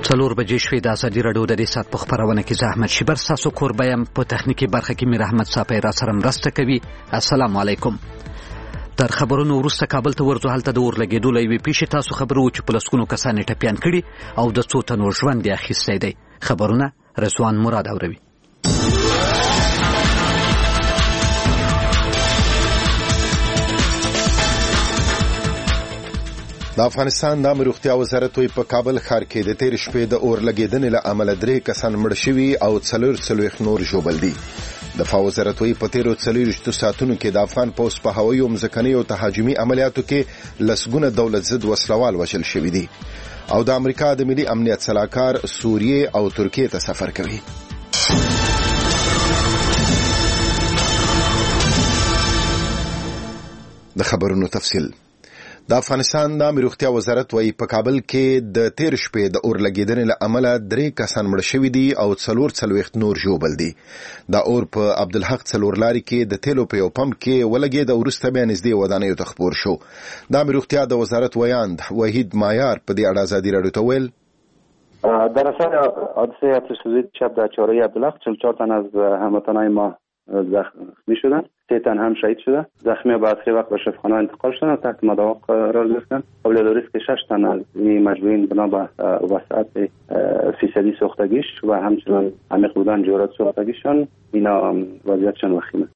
څلور بجې شوې د ازادي راډیو د دې ساعت په خپرونه کې زه احمد شیبر ستاسو کوربه یم. په تخنیکي برخه کې میر احمد صافی را سره مرسته کوي. السلام علیکم. تر خبرونو وروسته کابل ته ورځو. هلته د اور لګېدو له یوې پیښې تاسو خبرو چې په لسګونو کسان یې ټپیان کړي او د څو تنو ژوند یې اخیستی دی. خبرونه رضوان مراد اوروي. د افغانستان د عامه روغتیا وزارت په کابل ښار کې د تیر شپې د اور لګېدنې له امله 3 کسان مړ شوي او 44 نور ژوبل دي. دفاع وزارت په تیرو 40 ساعتونو کې د افغان پوځ په هوایي او ځمکني او تهاجمي عملیاتو کې لسګونه دولت ضد وسلوال وژل شوي دي او د امریکا د ملي امنیت سلاکار سوریه او ترکیه ته سفر کوي. د خبرونو تفصیل. د افغانستان د عامه روغتیا وزارت په کابل کې د تیر شپې د اور لګېدنې له امله 3 کسان مړ شوي دي او 44 نور ژوبل دي. دا اور په عبدالحق څلورلاري کې د تیلو په یو پمپ کې ولګېد او وروسته بیا نږدې ودانیو ته خپور شو. د عامه روغتیا د وزارت ویاند وحید مایار په دې اړه ازادي راډیو ته ویل: در اثر حادثه آتش سوزی شب در چهارراه عبدالحق 44 تن از هموطنان ما زخمی شدن، 3 تن هم شهید شده. زخمی به اصلی وقت به شفاخانه انتقال شدن و تحت مداوا قرار گرفتن. قابل دانست که 6 تن از این مجروحین بنا به وسعت فیصدی سوختگیش و همچنان عمیق بودن جرات سوختگیشان اینا وضعیتشان وخیمه.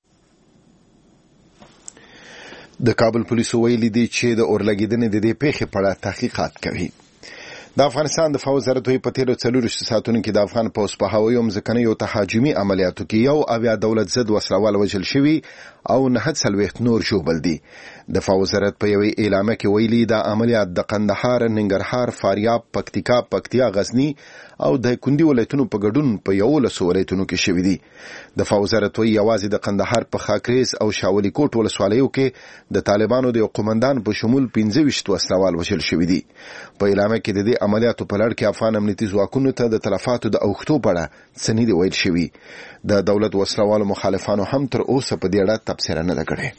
د کابل پولیسو ویلي دي چې د اور لګېدنې د دې پیښې په اړه تحقیقات کوي. د افغانستان دفاع وزارت په تیرو 40 ساعتونو کې د افغان پوځ په هوایي او ځمکني او تهاجمي عملیاتو کې یو اویا دولت ضد وسلوال وژل شوي او 49 نور ژوبل دي. دفاع وزارت په یوې اعلامیه کې ویلي دا عملیات د قندهار، ننګرهار، فاریاب، پکتیا، غزنی او د کندي ولایتونو په ګډون په 11 ولایتونو کې شوي دي. دفاع وزارت یوازې د قندهار په خاکریز او شاولی کوټ ولسوالیو کې د طالبانو د یو قومندان په شمول 25 وسلوال وژل شوي دي. په اعلامیه کې د دې عملیاتو په لړ کې افغان امنیتي ځواکونو ته د تلفاتو د اوښتو په اړه څه نه دي ویل شوي. د دولت وسلوالو مخالفانو هم تر اوسه په دې اړه تبصره نه ده کړې.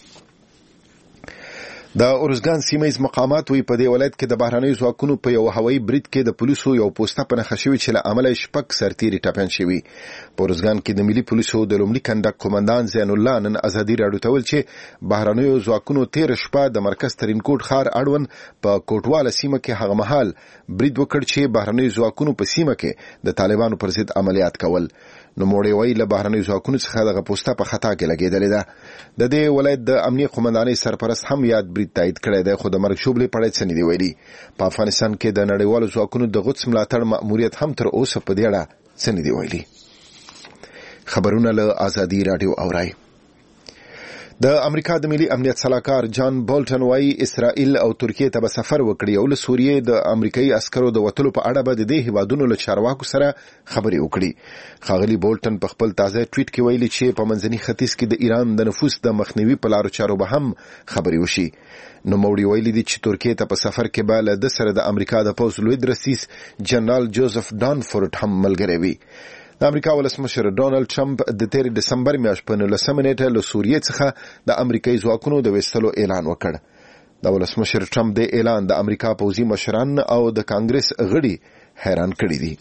د اورزګان سیمه مقامات په دې ولایت کې د بهرنیو ځواکونو په یو هوایي برید کې د پولیسو یو پوسټه په نښه شوې چې له امله شپږ سرتیري ټپیان شوي. په اورزګان کې د ملي پولیسو د لومړي کنډک قومندان زین الله نن ازادي راډیو ته ویل چې بهرنیو ځواکونو تیر شپه د مرکز ترینکوټ ښار اړوند په کوټواله سیمه کې هغه مهال برید وکړ چې بهرنیو ځواکونو په سیمه کې د طالبانو پر ضد عملیات کول. نو موړی وی له بهرنیو ځواکونو څخه دغه پوسټه په خطا کې لګېدلې ده. د دې ولایت د امنیه قومندانۍ سرپرست هم یاد برید تایید کړی دی، خو د مرګ شوبلې په اړه څه نه دي ویلي. په افغانستان کې د نړیوالو ځواکونو د غوڅ ملاتړ مأموریت هم تر اوسه په دې اړه څه نه دي ویلي. خبرونه له ازادي راډیو اورئ. د امریکا د ملي امنیت سلاکار جان بولټن وايي اسرائیل او ترکیه ته به سفر وکړي او له سوریه د امریکایي عسکرو د وټلو په اړه به د دې هیوادونو له چارواکو سره خبرې وکړي. ښاغلي بولټن په خپل تازه ټویټ کې ویلي چې په منځني ختیځ کې د ایران د نفوذ د مخنیوي په لارو چارو به هم خبرې وشي. نو موړي ویلي دي چې ترکیه ته په سفر کې به له د سره د امریکا د پوځ لوی رئیس جنرال جوزف دانفورد هم ملګری وي. د امریکا ولسمشر ډونالد ټرمپ د 3 دسمبر میاشتې په 19 نیټه له سوریه څخه د امریکایي ځواکونو د وستلو اعلان وکړ. د ولسمشر ټرمپ د اعلان د امریکا پوځي مشران او د کانګرس غړي حیران کړي دي.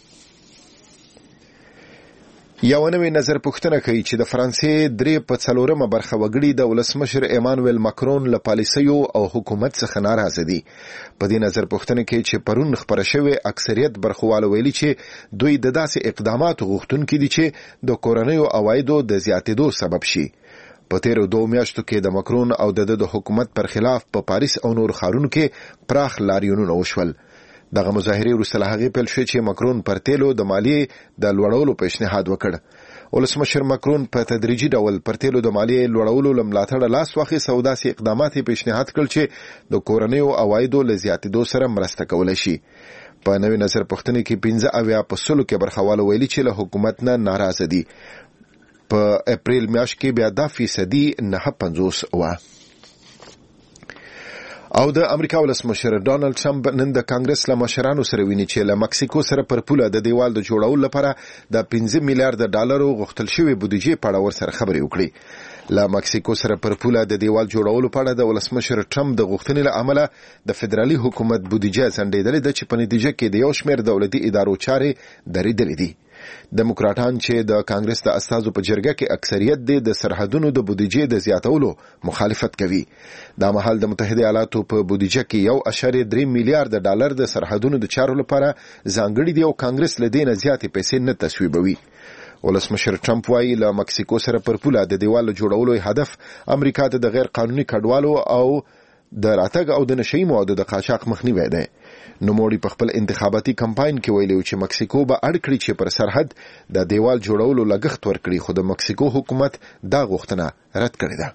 یو نوې نظر پوښتنه کوي چې د فرانسې 3/4 برخه وګړي د ولسمشر ایمانوئل ماکرون له پالیسیو او حکومت څخه ناراضه دي. په دې نظر پوښتنه کې چې پرون خبره شوې اکثریت برخوال ویلي چې دوی د داسې اقداماتو غوښتونکي دي چې د کورنیو عوایدو د زیاتېدو سبب شي. په تیرو 2 میاشتو کې د ماکرون او د حکومت پر خلاف په پاریس او نور ښارونو کې پراخ لاریونونه وشول. دغه مظاهرې وروسته له هغې پیل شوې چې ماکرون پر تیلو د مالیې د لوړولو پیشنهاد وکړ. ولسمشر ماکرون په تدریجي ډول پر تیلو د مالیې لوړولو له ملاتړه لاس واخیست او داسې اقدامات پیشنهاد کړل چې د کورنیو عوایدو له زیاتېدو سره مرسته کولی شي. په نوې نظر پوښتنې کې 15% کې برخوالو ویلي چې له حکومت نه ناراضه دي. په اپریل میاشت کې بیا دا فیصدي 9.50 وه. او د امریکا ولسمشر ډانلډ ټرمپ نن د کانګرس له مشرانو سره ویني چې له مکسیکو سره پر پوله د دیوال د جوړولو لپاره د 15 میلیارډ ډالرو غوښتل شوی بودیجې په اړه ورسره خبرې وکړي. له مکسیکو سره پر پوله د دیوال جوړولو په اړه د ولسمشر ټرمپ د غوښتنې له امله د فدرالي حکومت بودیجه ځنډېدلې ده چې په نتیجه کې د یو شمېر دولتي ادارو چارې درېدلې دي. دموکراتان چې د کانګرس د استازو په جرګه کې اکثریت دي د سرحدونو د بودیجې د زیاتولو مخالفت کوي. دا مهال د متحده ایالاتو په بودیجه کې 1.3 میلیارډ ډالر د سرحدونو د چارو لپاره ځانګړي دي او کانګرس له دې نه زیاتې پیسې نه تصویبوي. ولسمشر ټرمپ وايي له مکسیکو سره پر پوله د دیوال جوړولو هدف امریکا ته د غیر قانوني کډوالو او د راتګ او د نشئی موادو د قاچاق مخنیوي دی. نوموړي په خپل انتخاباتي کمپاین کې ویلي چې مکسیکو به اړ کړي چې پر سرحد د دیوال جوړولو لګښت ورکړي، خو د مکسیکو حکومت دا غوښتنه رد کړې ده.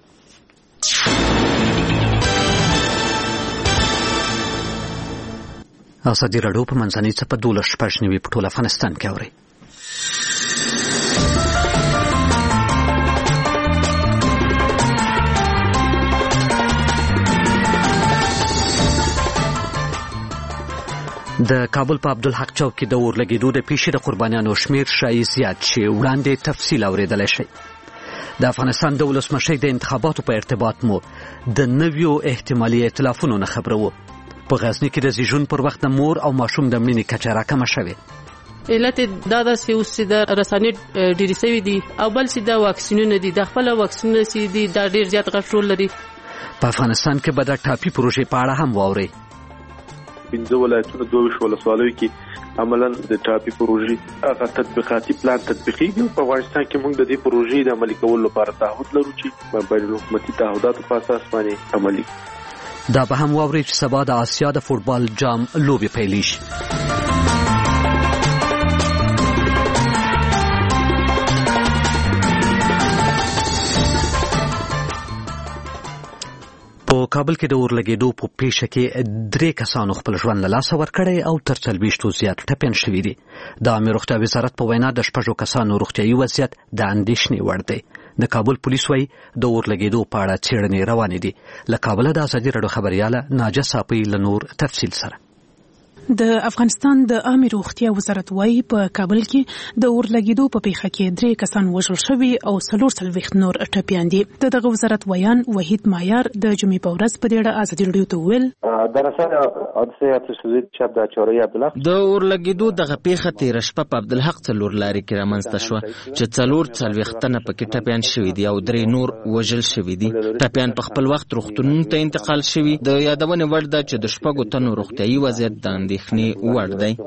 ازادي راډیو په منځنۍ څپه 12 په ټول افغانستان کې اوري. د کابل په عبدالحق چوک کې د اور لګېدو د پیښې د قربانیانو شمېر ښایي زیات شي. وړاندې تفصیل اورېدلی شئ. د افغانستان د ولسمشۍ د انتخاباتو په ارتباط مو د نویو احتمالي ائتلافونو نه خبرو. په غزني کې د زیږون پر وخت د مور او ماشوم د مړینې کچه راکمه شوې. علت دا ده چې اوس د رسنۍ ډېرې سوي دي او بل چې د واکسینونه دي، د خپله واکسینونه چې دي دا ډېر زیات غټ رول لري. په افغانستان کې به د ټاپي پروژې په اړه هم واورئ. 15 ولایتونو 22 ولسوالیو کې عملاً د ټاپي پروژې هغه تطبیقاتي پلان تطبیقیږي. په افغانستان کې موږ د دې پروژې د عملي کولو لپاره تعهد لرو چې بین الحکومتي تعهداتو په اساس باندې عملي. دا به هم واورئ چې سبا د آسیا د فوټبال جام لوبې پیلیږي. په کابل کې د اور لګېدو په پیښه کې 3 کسانو خپل ژوند له لاسه ورکړی او تر 40 زیات ټپیان شوي دي. د عامه روغتیا وزارت په وینا د 6 کسانو روغتیايي وضعیت د اندېښنې وړ دی. د کابل پولیس وايي د اور لګېدو په اړه څېړنې روانې دي. له کابله د ازادي راډیو خبرياله ناجه صافي له نور تفصیل سره. د افغانستان د عامه روغتیا وزارت وايي په کابل کې د اور لګېدو په پیښه کې 3 کسان وژل شوي او 40 نور ټپیان دي. دغه وزارت ویان وحید مایار د جمعې په ورځ په دې اړه ازادي راډیو ته ویل در اثر حادثه تسوید شب د چوره عبدالحق د اور لګېدو دغه پیښه تیر شپه په عبدالحق څلور لارې کې رامنځته شوه چې 40 تنه پکې ټپیان شوي دي او 3 نور وژل شوي دي. ټپیان په خپل وخت روغتونونو ته انتقال شوي. د یادونې وړ ده چې د 6 تنو روغتیايي وضعیت د اندېښنې وړ دی.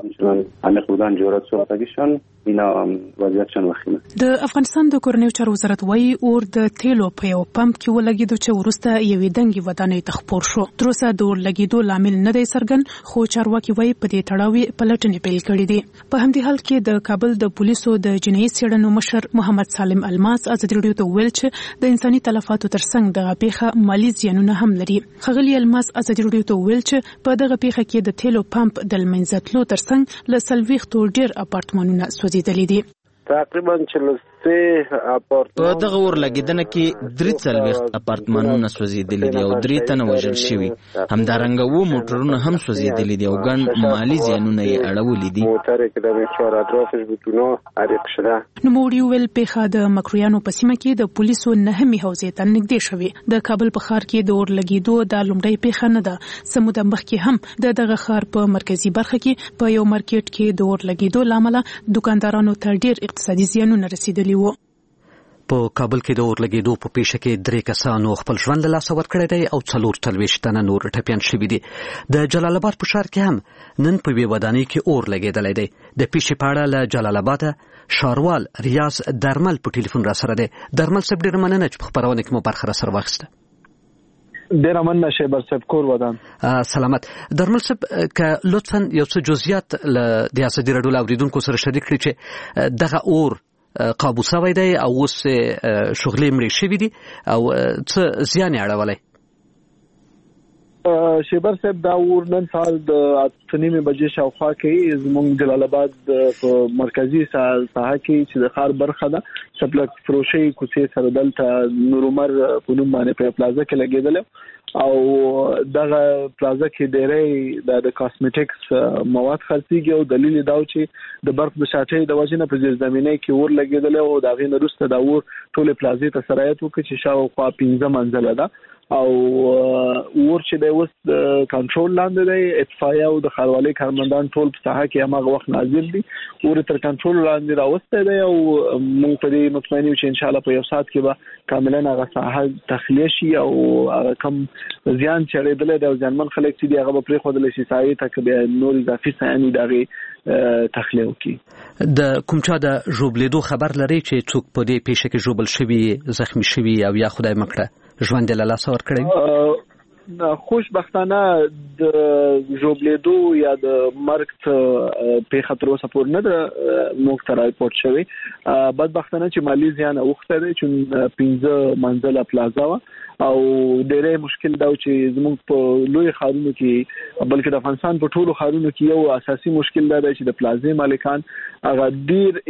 د افغانستان د کورنیو چارو وزارت وايي اور د تیلو په یو پمپ کې ولګېدو چې وروسته یوې دنګې ودانۍ ته خپور شو. تر اوسه د اور لګېدو لامل نه دی څرګند، خو چارواکي وايي په دې تړاو پلټنې پیل کړې دي. په همدې حال کې د کابل د پولیسو د جنایي څېړنو مشر محمد سالم الماس ازادي راډیو ته ویل چې د انساني تلفاتو ترڅنګ دغه پیښه مالي زیانونه هم لري. ښاغلي الماس ازادي راډیو ته ویل چې په دغه پیښه کې د تیلو پمپ د منځتلو ترڅنګ له 40 ډېر اپارتمانونه سوځېدلي دي. تقریبا 43 اپارتمان په دغه اور لګیدنه کې 43 اپارتمانونه سوځېدلي دي او 3 تنه وژل شوي. همدارنګه وو موټرونه هم سوځېدلي دي او ګڼ مالي زیانونه یې اړولي دي. موټر کې د 4 اطرافش بوتونو حریق شده. نوموړي ویل پیښه د مکرویانو په سیمه کې د پولیسو 9مې حوزې ته نږدې شوې. د کابل په ښار کې د اور لګېدو د لومړۍ پیښه نه ده. سموده مخکې هم د دغه ښار په مرکزي برخه کې په یو مارکیټ کې د اور لګېدو لامل دکاندارانو ته ډېر اقتصادي زیانونه رسیدلي وو. په کابل کې د اور لګېدو په پیښه کې 3 کسانو خپل ژوند له لاسه ورکړی دی او 44 تنه نور ټپیان شوي دي. د جلال آباد په ښار کې هم نن په یوې ودانۍ کې اور لګېدلی دی. د پیښې په اړه له جلال آباده ښاروال ریاض درمل په ټلیفون را سره دی. درمل صاحب ډېره مننه چې په خپرونه کې مو برخه را سره واخیسته. ډېره مننه شیبر صاحب، کور ودان. سلامت. درمل صاحب که لطفا یو څه جزئیات د ازادي راډیو له اوریدونکو سره شریک کړي چې دغه اور قابو شوی دی او اوس شغلې مړې شوي دي او څه زیان یې اړولی؟ شیبر صاحب دا اور نن سهار د 8:30 بجې شاوخوا کې زموږ جلال آباد په مرکزي ساحه کې چې د ښار برخه ده سپلک فروشي کوڅې سره دلته نور عمر په نوم باندې په پلازا کې لګېدل او دغه پلازا کې ډېرې د کاسمیټکس مواد خرڅيږي او دلیل دا و چې د برق د شاټۍ د وجې نه په زیرزمینۍ کې ور لګېدل او د هغې نه وروسته دا ور ټولې پلازې ته سرایت وکړي چې شاوخوا 15 منزله ده او ور چې د اوس کنټرول لاندې دی. اطفائیه او د ښاروالۍ کارمندان ټول په ساحه کې هغه وخت نازل دي، ور تر کنټرول لاندې راوسته دی او موږ په دې مطمئن یو چې ان شاء الله په یو ساعت کې به کاملا هغه ساحه تخلیه شي او کم زیان چې لري د ځانمن خلک چې دی هغه به پرې خودل شي سایه ته کې نور اضافي سایه دغه تخلیه وکړي. د کوم چا د ژوبلیدو خبر لري چې څوک په دې پیښه کې ژوبل شوی، زخمی شوی او یا خدای مکړه ژوند له لاس ور کړی؟ خوشبختانه د ژوبلیدو یا د مرګ په خطر اوسه پور نه موږ ته راپورټ شوی. بدبختانه چې مالی زیان اوخته دی چې 15 منزله پلازا او ډېرې مشکل دا چې زموږ په لوی ښارونو کې بلکې د افغانستان په ټولو ښارونو کې یو اساسي مشکل دا دی چې د پلازې مالکان هغه ډېر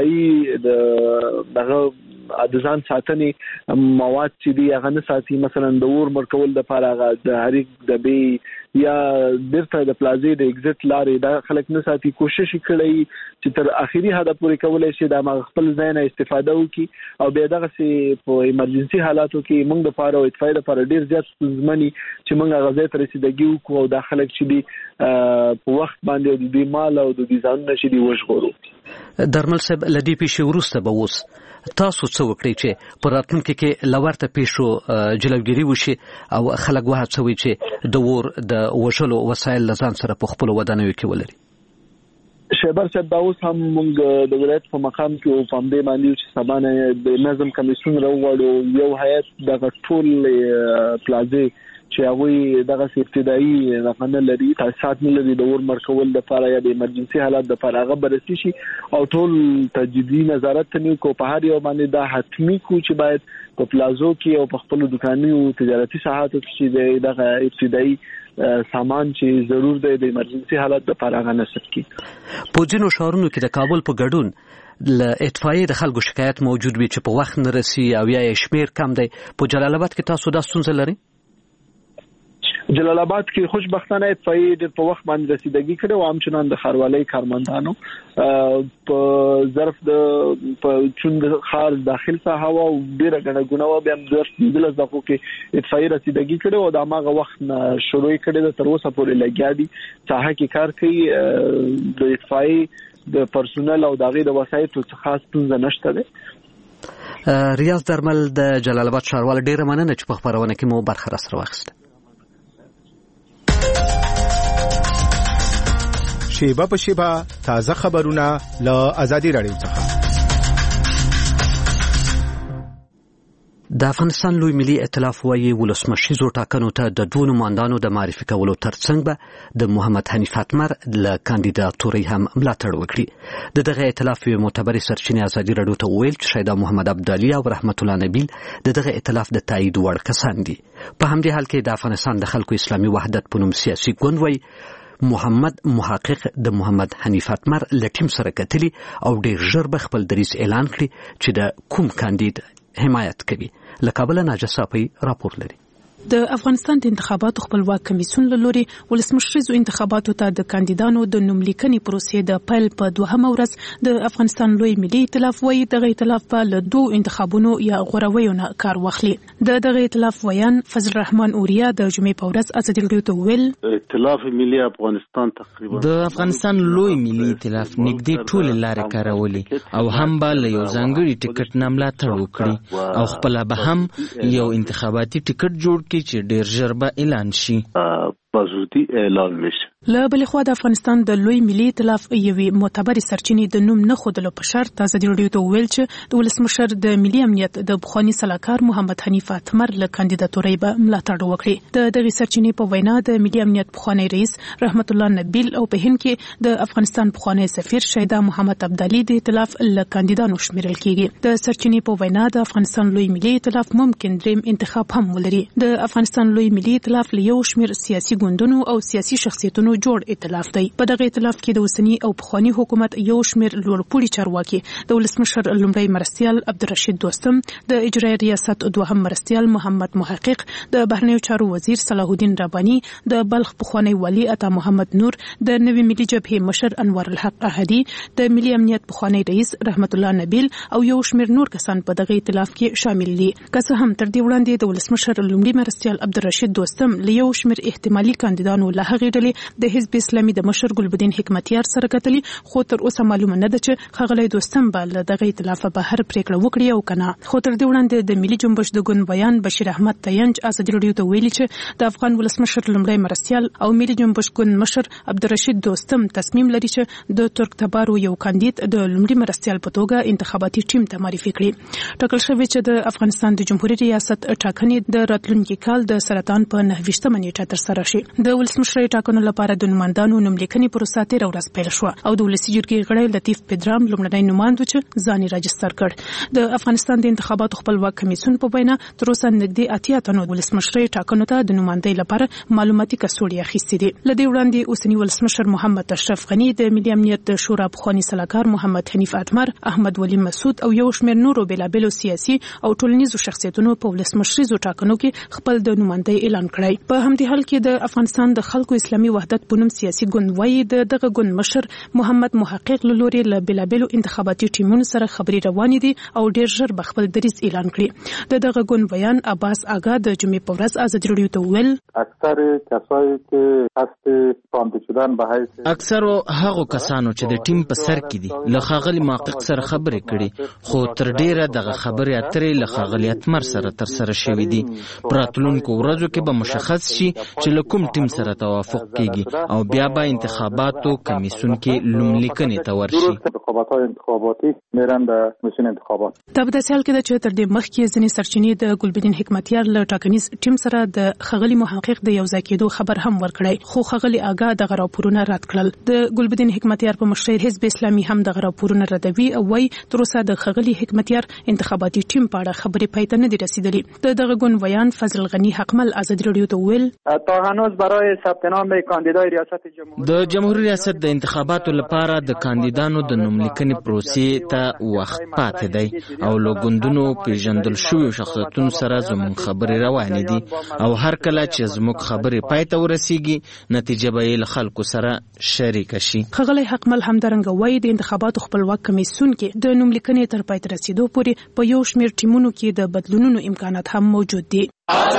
ابتدایي دغه د ځان ساتنې مواد چې دی هغه نه ساتي. مثلا د اور مرکول د لپاره هغه د حریق د بي یا بیرته د پلازې د ایگزیټ لارې دا خلک نه ساتي. کوشش کړي چې تر اخیری حد پورې کولای شي د خپل ځای نه استفاده وکړي او بیا دغه سي په ایمرجنسي حالاتو کې موږ د لپاره او اطفائیه لپاره ډیر زیات ځمني چې موږ غزې ته رسیدګي وکړو او د خلک چې دی په وخت باندې د مال او د ځانونه چې دی وژغورو. درمل صاحب لدی پیښه ورسته به اوس تاسو څه وکړئ چې په راتلونکي کې لورته پیښو جلوګیری وشي او خلک وهڅوي چې د ور د وژلو وسایل لزان سره په خپل ودانیو کې ولري؟ شهبر صاحب دا اوس هم موږ د ولایت په مقام کې په همدې باندې چې سبانه د نظم کمیسیون راوړو یو هیئت د ټول پلازې چې هغه دغه ابتدایي رقمنه لري تاسیسات نه لري د اور مرکول لپاره یا د ایمرجنسي حالات لپاره هغه بررسي شي او ټول تجدیدي نظارت نه کو په هر یو باندې دا حتمی کو چې باید په پلازو کې او په خپل دکاني او تجارتي ساحاتو کې دغه ابتدایي سامان چې ضرور دی د ایمرجنسي حالات لپاره هغه نصب کی. په ځینو ښارونو کې د کابل په ګډون ل اطفائیه د خلکو شکایت موجود وي چې په وخت نه رسي او یا شمیر کم دی. په جلال آباد کې تاسو دا ستونزه لرئ؟ جلال آباد کې خوشبختانه اطفائیه د په وخت باندې رسیدګي کړي او همچنان د ښاروالۍ کارمندانو په ظرف د چون د ښار داخل ساحه او ډیره غنګونه و بیا د دغه کې اطفائیه رسیدګي کړي او د هغه وخت شروع کړي د تر اوسه پورې لګیا دي ساحه کې کار کوي. د اطفائیه د پرسونل او دغه د وسایلو څخه خاص ستونزه نشته ده. ریاض درمل د جلال آباد ښاروال ډیره مننه چې په خبرونه کې مو برخه راسره واخیسته. شیبه په شیبه تازه خبرونه له آزادي رادیو څخه. د افغانستان لوی ملي ائتلاف وايي ولسمشریزو ټاکنو ته د دوه نمائندانو د معرفي کولو ترڅنګ به د محمد حنیف اتمر له کاندیداتوري هم ملاتړ وکړي. دغه ائتلاف یو معتبر سرچینې آزادي رادیو ته ویل چې شهدا محمد عبدالي او رحمت الله نبیل دغه ائتلاف د تایید وړ کسان دي. په همدې حال کې د افغانستان د خلکو اسلامي وحدت په نوم سیاسي ګوند وايي محمد محقق د محمد حنیف اتمر له ټیم سره کتلی او ډېر ژر به خپل دریځ اعلان کړي چې د کوم کاندید حمایت کوي. له کابل ناجیه صافی راپور لري. د افغانستان د انتخاباتو خپلواک کمیسیون له لوري ولسمشریزو انتخاباتو ته د کاندیدانو د نوملیکنې پروسې د پیل په دوهمه ورځ د افغانستان لوی ملي ائتلاف وايي دغه ائتلاف په له دوه انتخابونو یا غورویو نه کار واخلي. دغه ائتلاف ویان فضل الرحمن اوریا د جمعې په ورځ ازادي رادیو ته ویل ائتلاف ملي افغانستان تقریبا د افغانستان لوی ملي ائتلاف نږدې ټول لارې کارولې او هم به له یو ځانګړي ټیکټ نه ملاتړ وکړي او خپل به هم یو انتخاباتي ټیکټ جوړ کړي چې ډیر ژر به اعلان شي. بازودي اعلان میشه. له بل خوا د افغانستان د لوی ملي ائتلاف یوې معتبر سرچینې د نوم نه خودلو په شرط ازادي رادیو ته ویل چې د ولسمشر د ملي امنیت د بخوانی سلاکار محمد حنیف اتمر له کاندیداتوري به ملاتړ وکړي. دغه سرچینې په وینا د ملي امنیت بخوانی رئیس رحمت الله نبیل او په هند کې د افغانستان بخوانی سفیر شهدا محمد عبدالي د ائتلاف له کاندیدانو شمیرل کیږي. د سرچینې په وینا د افغانستان لوی ملي ائتلاف ممکن دریم انتخاب هم ولري. د افغانستان لوی ملي ائتلاف له یو شمیر سیاسي ګوندونو او سیاسي شخصیتونو جوړ ائتلاف دی. په دغه ائتلاف کې د اوسنی او پخوانی حکومت یو شمېر لوړپوړي چارواکي د ولسمشر لومړی مرستیال عبدالرشید دوستم، د اجرایي ریاست دوهم مرستیال محمد محقق، د بهرنیو چارو وزیر صلاح الدین ربانی، د بلخ پخوانی والی عطا محمد نور، د نوي ملي جبهې مشر انور الحق احدي، د ملي امنیت پخوانی رئیس رحمت الله نبیل او یو شمېر نور کسان په دغه ائتلاف کې شامل دي. که څه هم تر دې وړاندې د ولسمشر لومړي مرستیال عبدالرشید دوستم له یو شمېر احتمالي کاندیدانو له هغې ډلې د حزب اسلامي د مشر ګلبدین حکمتیار سره کتلي، خو تر اوسه معلومه نه ده چې ښاغلی دوستم به له دغه ائتلافه بهر پریکړه وکړي او که نه. خو تر دې وړاندې د ملي جنبش د ګوند بیان بشیر احمد تینج ازادي راډیو ته ویلي چې د افغان ولسمشر لومړی مرستیال او ملي جنبش ګوند مشر عبدالرشید دوستم تصمیم لري چې د ترک تبارو یو کاندید د لومړي مرستیال په توګه انتخاباتي ټیم ته معرفي کړي. ټاکل شوی چې د افغانستان د جمهوریت ریاست ټاکنې د راتلونکي کال د سرطان په 29مه نیټه ترسره شي. د ولسمشر ټاکنو لپاره د نوماندانو نوملیکنې پروسه تېره ورځ پیل شوه او د ولسي جرګې غړی لطیف پدرام لومړنی نوماند و چې ځان یې راجستر کړ. د افغانستان د انتخاباتو خپلواک کمیسیون په وینا تر اوسه نږدې 80 تنو ولسمشر ټاکنو ته د نوماندۍ لپاره معلوماتي کڅوړې اخیستې دي. له دې وړاندې اوسنی ولسمشر محمد اشرف غني، د ملي امنیت شورا پخوانی سلاکار محمد حنیف اتمر، احمد ولی مسعود او یو شمېر نورو بېلابېلو سیاسي او ټولنیزو شخصیتونو په ولسمشریزو ټاکنو کې خپل د نوماندۍ اعلان کړی. په همدې حال کې د افغانستان د خلکو اسلامي وحدت په نوم سیاسي ګوند وایي دغه ګوند مشر محمد محقق له لورې له بېلابېلو انتخاباتي ټیمونو سره خبرې روانې دي او ډېر ژر به خپل دریځ اعلان کړي. دغه ګوند بیان عباس آغا د جمعې په ورځ ازادي راډیو ته وویل اکثر کسایی که قصد خوانده شدن به حیث اکثر هغو کسانو چې د ټیم په سر کې دي له ښاغلي محقق سره خبرې کړي، خو تر ډیره دغه خبرې اترې له ښاغلي اتمر سره ترسره شوې دي. په راتلونکو ورځو کې به مشخص شي چې له کوم ټیم سره توافق کیږي او بیا به انتخاباتو کمیسیون کې لوملیکنې ته ورشي. انتخاباتی میرن به کمیسیون انتخابات. دا په داسې حال کې ده چې تر دې مخکې ځینې سرچینې د ګلبدین حکمتیار له ټاکنیز ټیم سره د ښاغلي محقق د یوځای کېدو خبر هم ورکړی، خو ښاغلي آغا دغه راپورونه رد کړل. د ګلبدین حکمتیار په مشرۍ حزب اسلامي هم دغه راپورونه ردوي او وايي تر اوسه د ښاغلي حکمتیار انتخاباتي ټیم په اړه خبرې پای ته نه دي رسیدلې. دغه ګوند ویان فضل غنی حقمل ازادي راډیو ته ویل تا هنوز برای ثبت نام کاندیدای ریاست جمهوری د جمهوریت ریاست د انتخاباتو لپاره د کاندیدانو د نوملیکنې پروسې ته وخت پاتې دی او له ګوندونو پیژندل شویو شخصیتونو سره زموږ خبرې روانې دي او هر کله چې زموږ خبرې پای ته ورسیږي نتیجه به یې له خلکو سره شریکه شي. ښاغلی حقمل همدارنګه وایي د انتخاباتو خپلواک کمیسیون کې د نوملیکنې تر پای ته رسیدو پورې په یو شمېر ټیمونو کې د بدلونونو امکانات هم موجود دي.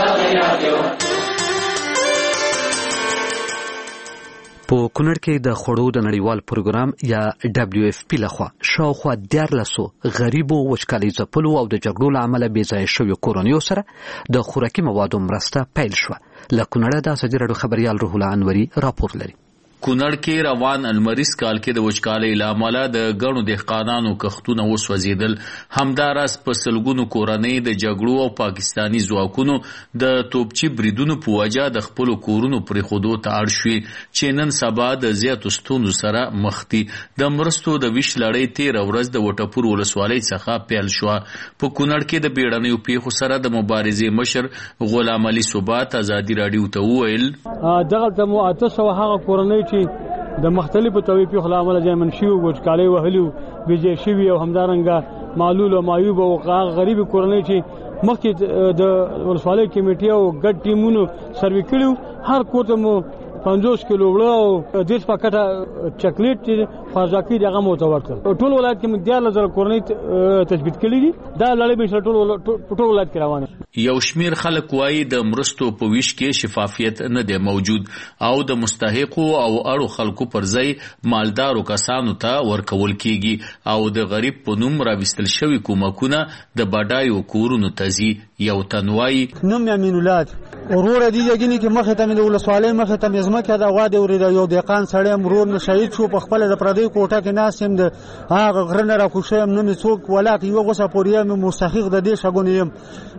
په کونړ کې د خوړو د نړیوال پروګرام یا WFP لخوا شاوخوا 14 غریبو وچکالي ځپلو او د جګړو له امله بې ځایه شویو کورنیو سره د خوراکي موادو مرسته پیل شوه. له کونړه د ازادي راډیو خبریال روح الله انوري راپور لري. کونړ کې روان المریز کال کې د وچکالۍ له امله د ګڼو دهقانانو کښتونه وسوځېدل. همداراز په سلګونو کورنۍ د جګړو او پاکستاني ځواکونو د توپچي بریدونو په وجه د خپلو کورونو پرېښودو ته اړ شوي چې نن سبا د زیاتو ستونزو سره مخ دي. د مرستو د ویش لړۍ 13 ورځ د وټپور ولسوالۍ څخه پیل شوه. په کونړ کې د بیړنیو پیښو سره د مبارزې مشر غلام علي ثبات ازادي راډیو ته وویل دغلته مو 800 هغه کورنۍ چې د مختلفو طبي پیښو له امله ځایمن شوي وچکالۍ وهلي بېځایه شوي او همدارنګه معلول او معیوب او غریب کورنۍ چې مخکې د ولسوالۍ کمیټې او ګډ ټیمونو سروې کړي هر کور ته مو 50 کیلو وړه او 10 پاکټه چاکلیټ چې فازاکي دغه مو ته ورکړل. ټول ولایت کې 12000 کورنۍ تثبیت کړي دي. دا لړۍ به ټول ولایت کې روانه. یو شمیر خلک وایي د مرستو په ویش کې شفافیت نه دی موجود او د مستحقو او اړو خلکو پر ځای مالدارو کسانو ته ورکول کیږي او د غریب په نوم راوستل شوی کومکونه د بډایو کورونو ته ځي. یو تنوای نوم امین الله ورور دي دګنی کې مخه ته د ولسوالۍ مخه ته زمکه د غوا د ورید یو دقان سړی مرور نه شهید شو په خپل د پردی کوټه کې ناس هم د هغه غرنه را کوشم نه څوک ولاک یو غوسه پوریم مستحق د دې شګونیم وچکالي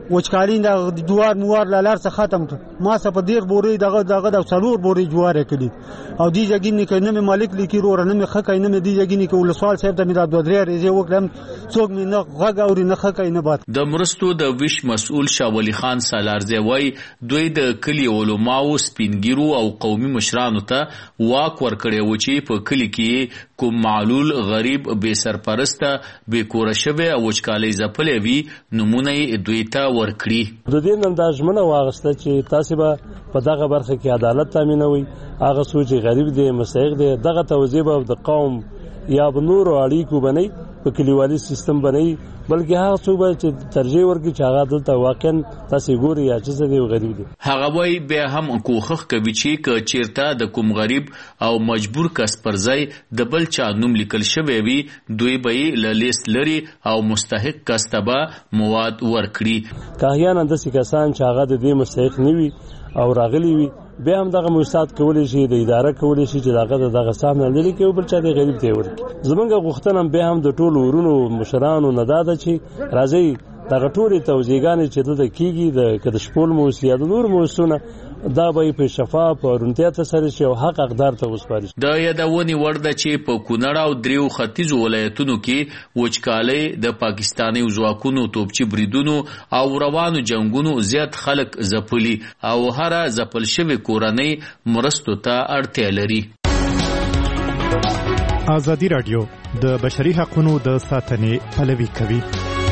سړی د جوار موار لار څخه ختم ما څه په ډیر بوري دغه د څلور بوري جوار کړي او دی جګینې کې نه مالک لیکي ور نه مخه کین نه دی جګینې کې ولسوال صاحب ته مې دا دوه درې ریزه وکړم څوک مې نه غږ اوري نه خکې نه بات. د مرستو د ویش مسؤل شاه ولی خان سالارزی وای دوی د کلی علماو سپینګیرو او قومي مشرانو ته واک ورکړی و چې په کلی کې کوم معلول غریب بے سرپرسته بے کور شوی او وچکالۍ ځپلې وي نمونه دوی ته ورکړي. د دې نن د ژمنه واغسته چې تاسو به په دغه برخه کې عدالت تامینوي هغه سوچ غریب دی مستحق دی دغه توزیع به د قوم یا به نور اړیکو بنئ په کلیوالي سیستم بنئ بلکې هغه څوک چې ترجیح ورکړي چې هغه دلته واقعا تاسو ګوري یا چې دی غریب دی. هغه وای بیا هم کوخخ کوي چې چیرته د کوم غریب او مجبور کس پر ځای د بل چا نوم لیکل شوی وي دوی به له لیست لري او مستحق کس ته به مواد ورکړي. کاهیان اندسي کسان چې هغه د دې مستحق نه وي او راغلي وي بیا هم دغه موسسات کولی شي د اداره کولی شي چې دغه سامنے لري کې بل چا د غریب دی ورکړي. زمونږ غوښتنه به هم د ټولو ورونو مشرانو نه داده چې راځي دغه ټولې توزیعګانې چې دلته کیږي د شپول موسسې یا د نور موسسونه دا به په شفاف او روڼتیا سره شي او حق حقدار ته وسپاري. د یادونې وړ ده چې په کونړ او دریو ختیځو ولایتونو کې وچکالۍ د پاکستاني ځواکونو توپچي بریدونو او روانو جنگونو زیات خلک ځپلي او هر ځپل شوی کورنۍ مرستو ته اړتیا لري. ازادي رادیو د بشري حقوقو د ساتنې پلوي کوي.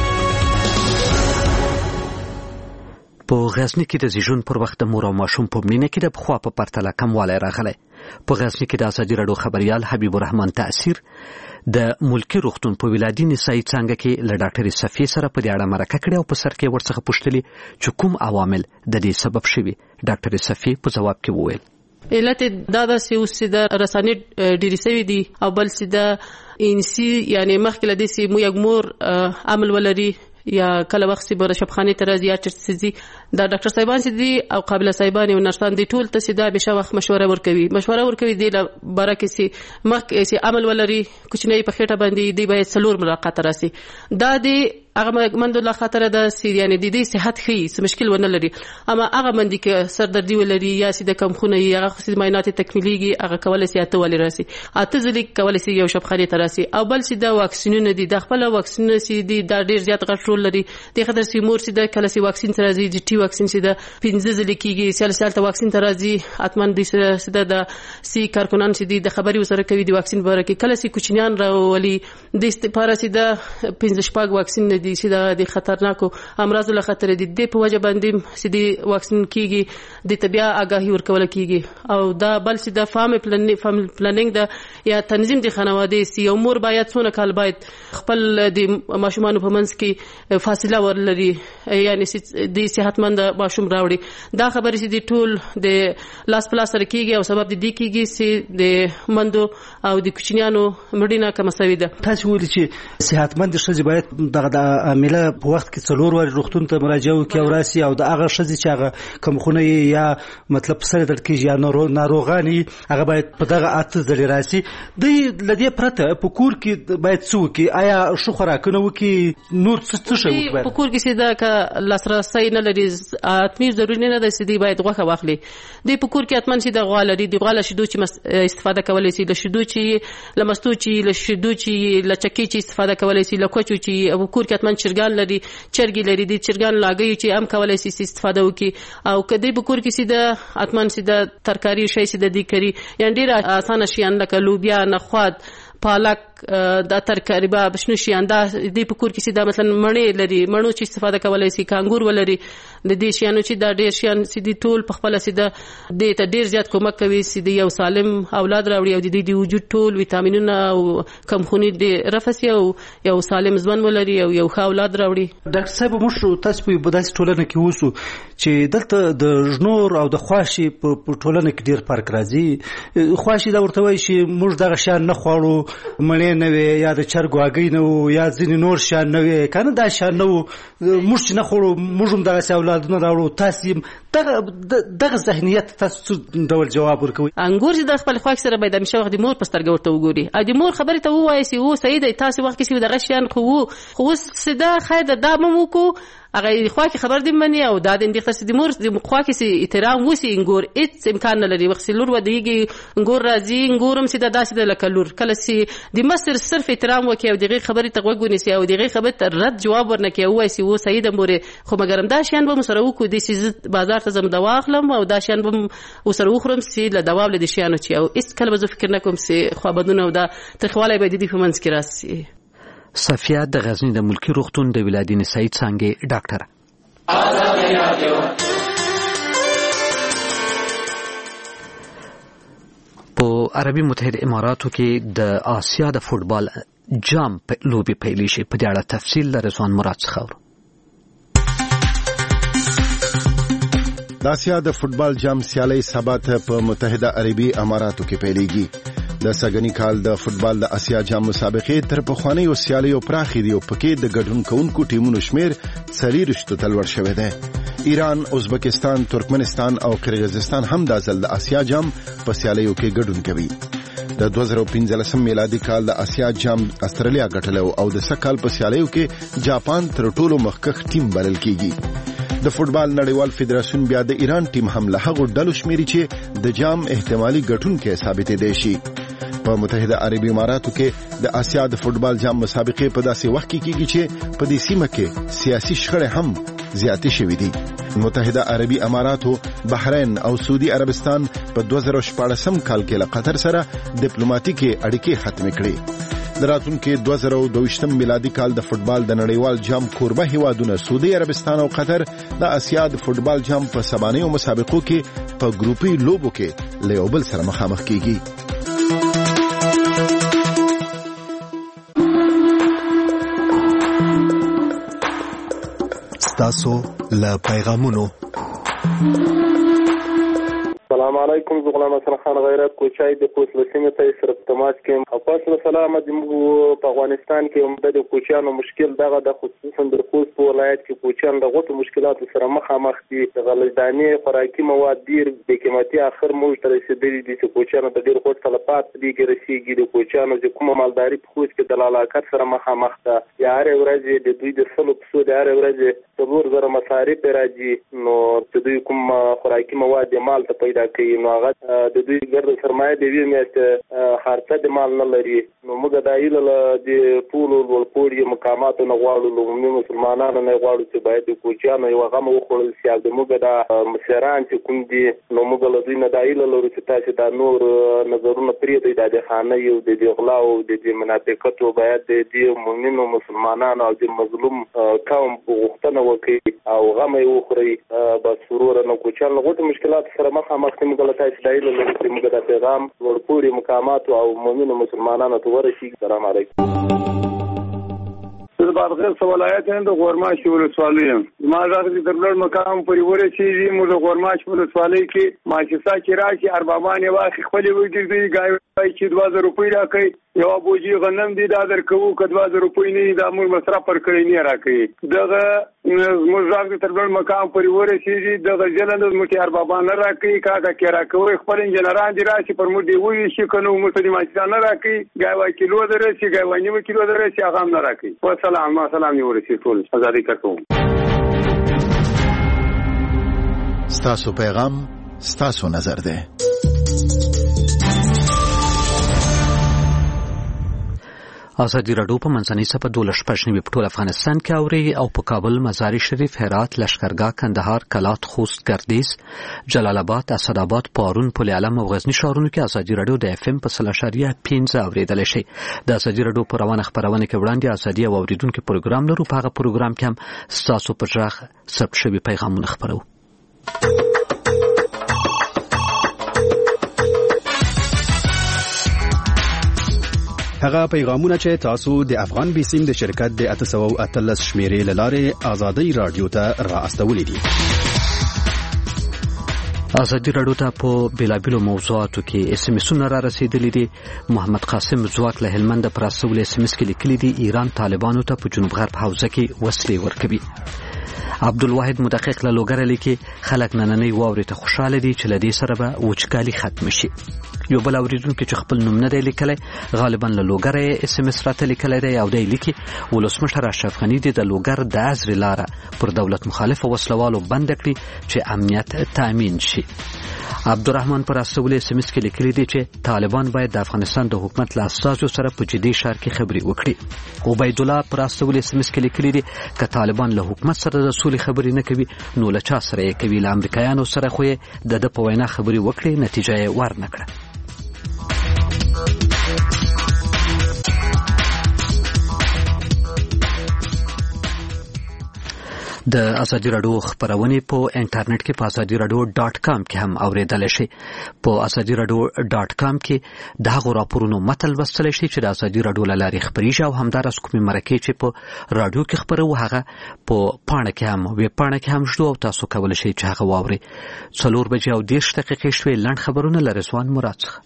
په غزنی کې د زیږون پر وخت د مور او ماشوم په مړینه کې د پخوا په پرتله کموالی راغلی. په غزنی کې د ازادي راډیو خبريال حبیب الرحمن تاثیر د ملکی روغتون په ولادي نسایي څنګه کې له ډاکټر صفی سره په دې اړه مرکه کړې او په سر کې ورڅخه پوښتلې چې کوم عوامل د دې سبب شوي. ډاکټر صفی په جواب کې وویل علت دا چې اوس د رسانې ډېرې سوي دي او بل چې د انسي یعنی مخکې له دې چې مو یک مور عمل ولري یا کله وخت به شپخانه ته راځي یا چرته سي دا ډاکټر صاحبان چې دي او قابل صاحبان او نرسان دي ټول ته سیده به شوخ مشوره ورکوي دی برکه سي مخکې سي عمل ولري کوچنی په خېټه باندې دی باید څلور ملاقات راسي دا دی هغه مند الله خاطر د سي یعنی د دې صحت خي څه مشکل ونه لري اما هغه مند کې سر دردي ولري یا سي د کم خونه هغه خصي معاینات تکمیليږي هغه کولای سي اته ولري راسي اته ځلې کولای سي یو شپخانه ته راسي او بل سي د واکسینونه دي د خپل واکسینونه سي دي دا ډیر زیات غټ لري د خطر سي مور سي د کله سي واکسین تر راځي د ټي واکسین سي د 15 ځلې کیږي سلسله واکسین تر راځي اتمن دي سي د سي کارکونان سي د خبري وسره کوي د واکسین باره کې کله سي کوچنیان راولي د استفاره سي د 15 شپږ واکسین دي سي د خطرناکو امراض له خطر دي د په وجه باندې سي د واکسین کیږي د طبيعه آگاهي ورکول کیږي او دا بل سي د فامily پلانینګ د یا تنظیم د خانواده سي یو مور باید څونه کال باید خپل د ماشومان په منځ کې فاصله ورلري یعنی د صحتمند ماشوم راوړي دا خبرې سي د ټول د لاس پلاس سره کیږي او سبب د دې کیږي سي د مندو او د کوچنیانو مړینه کم سوي ده. تاسو ویل چې صحتمند ښځې باید دغه عامله په وخت کې څلور واري روغتون ته مراجعه وکړي او راسي او د هغه ښځې چې هغه کوم خونه یا مطلب سره درد کېږي یا ناروغاني هغه باید په دغه اته ځلې راسي د لدې پرته په کور کې باید څه وکړي آیا ښه خوراکونه وکړي نور څه شی وکړي په کور کې سي دا لاسرسي نه لري اتمی ضروري نه ده چې دی باید غوښه واخلي دی په کور کې اتمن سي د غوا لري د غوا له شیدو چې استفاده کولای سي له شیدو چې لمستو چې له شیدو چې له چکی چې استفاده کولای سي له کوچو چې په کور کې اتمن چرګان لري چرګي لري د چرګان لاګي چې هم کولای سي استفاده وکړي او کدی په کور کې سي د اتمن سي د ترکاری شي سي د دې کری یعنی ډیر اسانه شي لکه لوبیا نخود پالک د ترکاری به بشنو شي انده د په کور کې سي دا مثلا مڼې لري مڼو چې استفاده کولای سي کانګور ولري د دې شیانو چې دا ډیر شیان سي د ټول په خپل سي د دې ته ډیر زیات کومک کوي سي د یو سالم اولاد راوړي او د دې د وجود ټول ویټامینونه او کمخونی د رفسي او یو سالم ځوان ولري او یو ښه اولاد راوړي. ډاکټر صاحب موږ تاسو په بداسي ټولنه کې وسو چې دلته د ژنور او د خواشي په ټولنه کې ډیر فرق راځي خواشي دا ورته وایي چې موږ دغه شان نه خوړو مړې نه وي یا د چرګ واګي نه وو یا ځینې نور شان نه وي کنه دا شان نه وو موږ چې نه خوړو موږ هم دغه اولادونه راوړو تاسو دغه ذهنیت تاسو ډول جواب ورکوي. انګور چې د خپل خواږ سره باید همیشه وخت د مور په سترګه ورته وګوري او د مور خبرې ته ووایي چې و سید تاسو وخت کې دغه شان خو سده خیر د دامو کو هغه خو کې خبر دې مني او دا د اندخ د مور د خو کې سي احترام وسی انګور هیڅ امکان نه لري وخت لور ودیږي انګور راځي انګورم سي د داسې د لکلور کله سي د مصر صرف احترام وکي او دغه خبرې ته وګونی سي او دغه خبرې ته رد جواب ورنکي او سي و سید مور خو مګرم دا شان به مسره وکړو د سي بازار ته زم دوا اخلم او دا شان به وسره وخرم سي له دوا ول د شانو چي او اس کله به فکر نکوم سي خو بدون او دا تخواله به د فمنس کې راسي صفیه د غزنی د ملکی روغتون د ولادین سعید څنګه ډاکټر په عربي متحده اماراتو کې د آسیا د فوتبال جام لوبي پیلې شي په دې اړه تفصیل له رضوان مراد څخه د آسیا د فوتبال جام سیالي سبا ته په متحده عربي اماراتو کې پیلېږي د سګنی کال د فوتبال د آسیا جام مسابقې تر پخوانی او سیالي او پراخي دی او پکې د ګډون کوونکو ټیمونو شمیر 40 ته لوړ شوی دی ایران، ازبکستان، ترکمنستان او قرغیزستان هم د ځل د آسیا جام په سیالیو کې ګډون کوي. د 2015 میلادي کال د آسیا جام استرالیا ګټلو او د سکهال په سیالیو کې جاپان تر ټولو مخکښ ټیم بلل کیږي. د فوتبال نړیوال فدراسیون بیا د ایران ټیم هم له هغو ډلو شمیري چې د جام احتمالي ګټونکي ثابت دي شي. په متحده عربي اماراتو کې د آسیا د فوتبال جام مسابقې په داسې وخت کې کیږي چې په دې سیمه کې سیاسي شخړې هم زیاتې شوې دي. متحده عربي اماراتو، بحرین او سعودي عربستان په 2014 کال کې له قطر سره ډیپلوماټیکي اړیکې ختم کړې. د راتلونکي 2022 میلادي کال د فوتبال د نړیوال جام کوربه هیوادونه سعودي عربستان او قطر د آسیا د فوتبال جام په سبانیو مسابقو کې په ګروپي لوبو کې له یو بل سره مخامخ کیږي. تاسو له پیغامونو. السلام علیکم، زه غلام حسن خان غیرت کوچای د کوچ لسمه ته سره تماس کې او پاسله سلام د په افغانستان کې هم د کوچانو مشکل دغه د خصوصا د خوست په ولایت کې کوچان د غوټو مشکلاتو سره مخامخ دي. د غلجداني خوراکي مواد ډیر د قیمتي اخر موږ تر رسیدلي دي چې کوچانو د ډیر غوټ طلبات دي ګرځيږي. د کوچانو چې کومه مالداري په خوست کې د لالاکت سره مخامخ ده. یا هر ورځ د دوی د سلو په سود هر ورځ څلور زره مصارف راځي، نو د دوی کوم خوراکي مواد مال ته پیدا کوي، نو هغه د دوی ګرد سرمایه دی میاشت خرڅه د مال نه لري. نو موږ د ایله د ټول ولپوري مقاماتو نه غواړو، لومړی مسلمانانو نه غواړو چې باید د کوچانو یو غم وخورل شي. د موږ د مشران چې کوم دي، نو موږ له دوی نه د ایله لرو چې تاسو د نور نظرونه پرې د خانه یو د غلا او د منافقت باید د مؤمنو مسلمانانو او د مظلوم قوم غوښتنه وکړي او غم یې وخوري. بس ورور نه کوچان غوټ مشکلات سره مخامخ دي. موږ له تاسو د ایله لرو چې موږ د پیغام ورپوري مقامات او مؤمنو مسلمانانو ته ورسیږي. السلام علیکم. د بادغیس ولایت د غورماش ولسوالۍ ما راغلي د بلډ مقام پورې ورسېږي. موږ د غورماش ولسوالۍ کې ماشسا کې راشي اربابان واخی خپل وګړي گاوي چې 2000 روپۍ راکړي، یو بوجي غنم دي دا درکو که 2000 روپۍ نه دا موږ مصرف پر کړی نه راکړي. دغه موږ راغلي د بلډ مقام پورې ورسېږي. دغه جلند موږ اربابان راکړي کاګه کې راکوي، خپل انجنيران دي راشي پر موږ دی وی شي کنو مسلمان نه راکړي، گاوي کیلو درسي گاوي نیمه کیلو درسي هغه نه راکړي. سلام یو رسید ټول ازادي کوم. ستاسو پیغام ستاسو نظر ده. ازادي راډیو په منځنۍ صفحه 12 په ټول افغانستان کې اوري او په کابل، مزار شریف، هرات، لشکرګاه، کندهار، کلات، خوست، ګردیز، جلال آباد، اسداباد، پارون، پل علم او غزنی ښارونو کې ازادي راډیو د اف ام په 3.15 اوریدل شي. د ازادي راډیو په روانه خبرونه کې وړاندې ازادي او اوریدونکو پروګرام لرو. په هغه پروګرام کې هم ستاسو په ژغ ثبت شوي پیغامونه خبرو. هغه پیغامونه چې تاسو د افغان بیسیم د شرکت د 813 شمیرې لاره آزادي رادیو ته را استولې دي. ازادي راډیو ته په بلابلو موضوعاتو کې اس ام اسونه را رسیدلي دي. محمد قاسم ځواک له هلمند پر رسول اس ام اس کې لیکلي دي ایران طالبانو ته په جنوب غرب حوزه کې وسلې ورکوي. عبدالواحد مدقق له لوګر لیکي خلک نننۍ واورې ته خوشاله دي چې لدې سره به وچکالي ختم شي. یو بل اوریدونکو چې خپل نوم نه دی لیکلی غالبا له لوګره SMS راته لیکلی دی او دی لیکي ولسمشر اشرف غني د لوګر د ازري لاره پر دولت مخالفه وسلوالو بند کړي چې امنیت تامین شي. عبدالرحمن پر استولې SMS کې لیکلي دي چې طالبان باید د افغانستان د حکومت له اساسو سره په جدي شار کې خبري وکړي. عبید الله پر استولې SMS کې لیکلي دي چې طالبان له حکومت سره د سولې خبري نه کوي نو له چا سره یې کوي، له امریکایانو سره خو یې د په وینا خبري وکړي، نتیجه یې ورنه کړه. د ازادي راډیو خبرونه په انټرنیټ کې په azadiradio.com کې هم اوریدل شي. په azadiradio.com کې د هغو راپورونو متن لوستل شي چې د ازادي راډیو لارې خبريږي او همدارس کومې مرکې چې په راډیو کې خبرو هغه په پاڼه کې هم وی پاڼه کې هم شته او تاسو کولای شئ چې هغه واوري. 4:30 شوي لاند خبرونه له رضوان مراد څخه.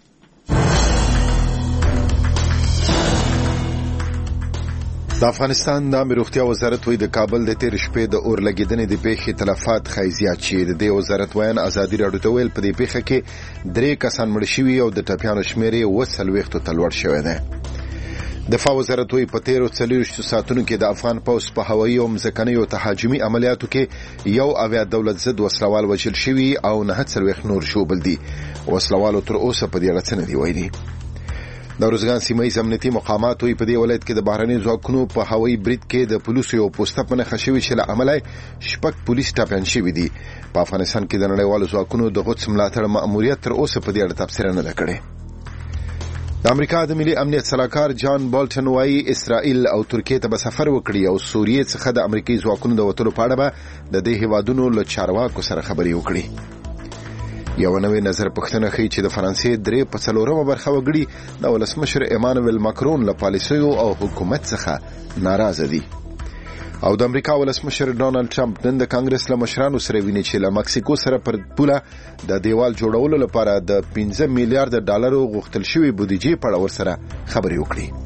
د افغانستان د امنیت روغتیا وزارت وی د کابل د تیر شپې د اور لګیدنې د پیښې تلفات خیزیات چې د وزارت ویان ازادي راډیو ته ویل په دې پیښه کې 3 کسان مړ شوي او د ټپیانو شمیر یې 40 ته لوړ شوی دی. دفاع وزارت وی په 13 ساعتونو کې د افغان پوځ په هوایي او ځمکنیو تهاجمي عملیاتو کې یو اویا دولت ضد وسلوال وژل شوي او 49 نور ژوبل دي. وسلوالو تر اوسه په دې اړه څه نه دی ویلي. د روزګان سیمه امنیتي مقامات وی په دې ولایت کې د بهرني ځواکونو په هوایي برید کې د پولیسو یو پوسټه په نښه شوی چې له عمله شپږ پولیس ټاپیان شوي دي. په افغانستان کې د نړیوالو ځواکونو د قدس ملاتړ مأموریت تر اوسه په دې اړه تبصره نه ده کړې. د امریکا د ملي امنیت سلاکار جان بالټن وايي اسرائیل او ترکیه ته به سفر وکړي او سوریه څخه د امریکایي ځواکونو د وټلو په اړه به د دې هیوادونو له چارواکو سره خبرې وکړي. یو نوې نظر پوښتنه کوي چې د فرانسې 3/4 برخه وګړي د ولسمشر ایمانوئل ماکرون له پالیسیو او حکومت څخه ناراضه دي. او د امریکا ولسمشر ډونالد ټرمپ نن د کانګرس له مشرانو سره ویني چې له مکسیکو سره پر پوله د دیوال جوړولو لپاره د 15 میلیارډ ډالرو غوښتل شوی بودیجې په اړه ورسره خبرې وکړي.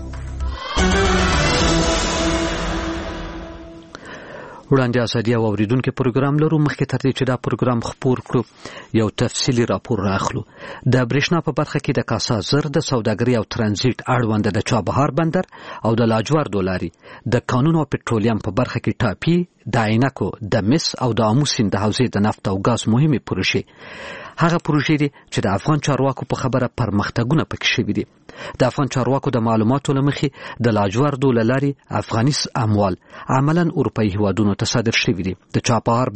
وړاندې ازادي او اوریدونکو پروګرام لرو. مخکې تر دې چې دا پروګرام خپور کړو یو تفصیلی راپور راخلو. د برېښنا په برخه کې د کاسا زر د سوداګري او ترانزیت اړوند د چابهار بندر او د لاجوردو لاري د قانون او پټرولیم په برخه کې ټاپي د عینکو د مس او د امو سیند د حوزې د نفت او غاز مهمه پروژې هغه پروژې دي چې د افغان چارواکو په خبره پرمختګونه پکې شوي دي. د افغان چارواکو د معلوماتو لمخې د لاجوردو لاري افغاني اموال عملاً اروپאי هیوادونو ته صادر شوي دي. د چابهار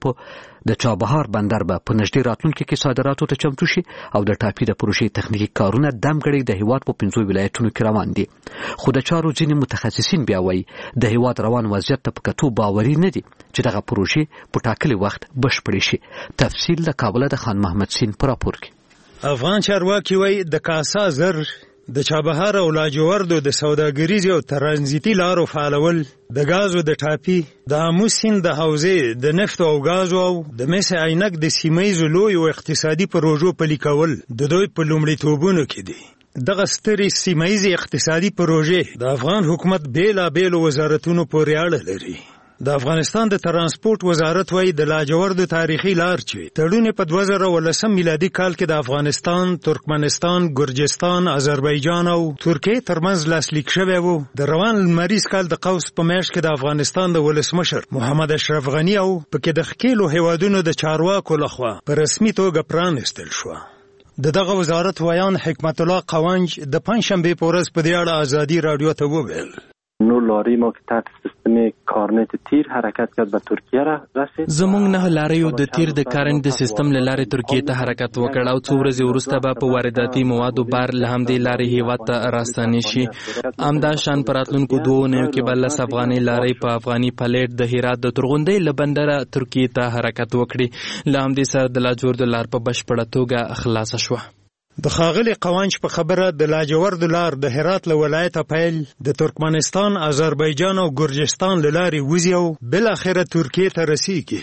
بندر به په نږدې راتلونکي کې صادراتو ته چمتو شي او د ټاپي د پروژې تخنیکی کارونه دمګړي د هیواد په 15 ولایتونو کې روان دي. خو د چارو ځینې متخصصین بیا وایي د هیواد روان وضعیت ته په کتو باوري نه دي چې دغه پروژې په ټاکلي وخت بشپړې شي. تفصیل د کابل د خان محمد سین پر راپور کې. افغان چارواکي وایي د کاسا زر د چابهار او لاجوردو د سوداګریزي او ترانزیتي لارو فعالول د غازو د ټاپي د امو سیند د حوزې د نفت او غازو او د مس عینک د سیمایي لوی او اقتصادي پروژو پلي کول د دوی په لومړیتوبونو کې دي. دغه سترې سیمایي اقتصادي پروژې د افغان حکومت بیلابېل وزارتونو پورې اړه لري. د افغانستان د ترانسپورت وزارت وایي د لاجورد تاریخي لار چې تړون په 2019 میلادي کال کې د افغانستان، ترکمنستان، ګرجستان، آذربایجان او ترکیه ترمنځ لاسلیک شوی وو د روان لمریز کال د قوس په میاشت کې د افغانستان د ولسمشر محمد اشرف غني او پکې د خکیلو هیوادونو د چارواکو لخوا په رسمي توګه پرانستل شو. دغه وزارت ویان حکمت الله قوانج د پنځشنبه په ورځ په دې اړه ازادي رادیو ته وویل. نو لاری ما که تحت سیستم کارنت تیر حرکت کرد به ترکیه رسید. زمونږ نه لاریو د تیر د کارنت سیستم له لارې ترکیه ته حرکت وکړ او څو ورځې وروسته به په وارداتي موادو بار له همدې لارې هیواد ته راستنې شي. همدا شان په راتلونکو 2 اونیو کې به 10 افغاني لارۍ په افغاني پلیټ د هرات د ترغونډۍ له بندره ترکیه ته حرکت وکړي. له همدې سره د لاجورد لار په بشپړه توګه خلاصه شوه. د خاغلی قوانج په خبره د لاجورد لار د هرات له ولایته پیل د ترکمنستان، آذربایجان او ګرجستان له لارې وځي او بل اخره ترکیه ته رسیږي.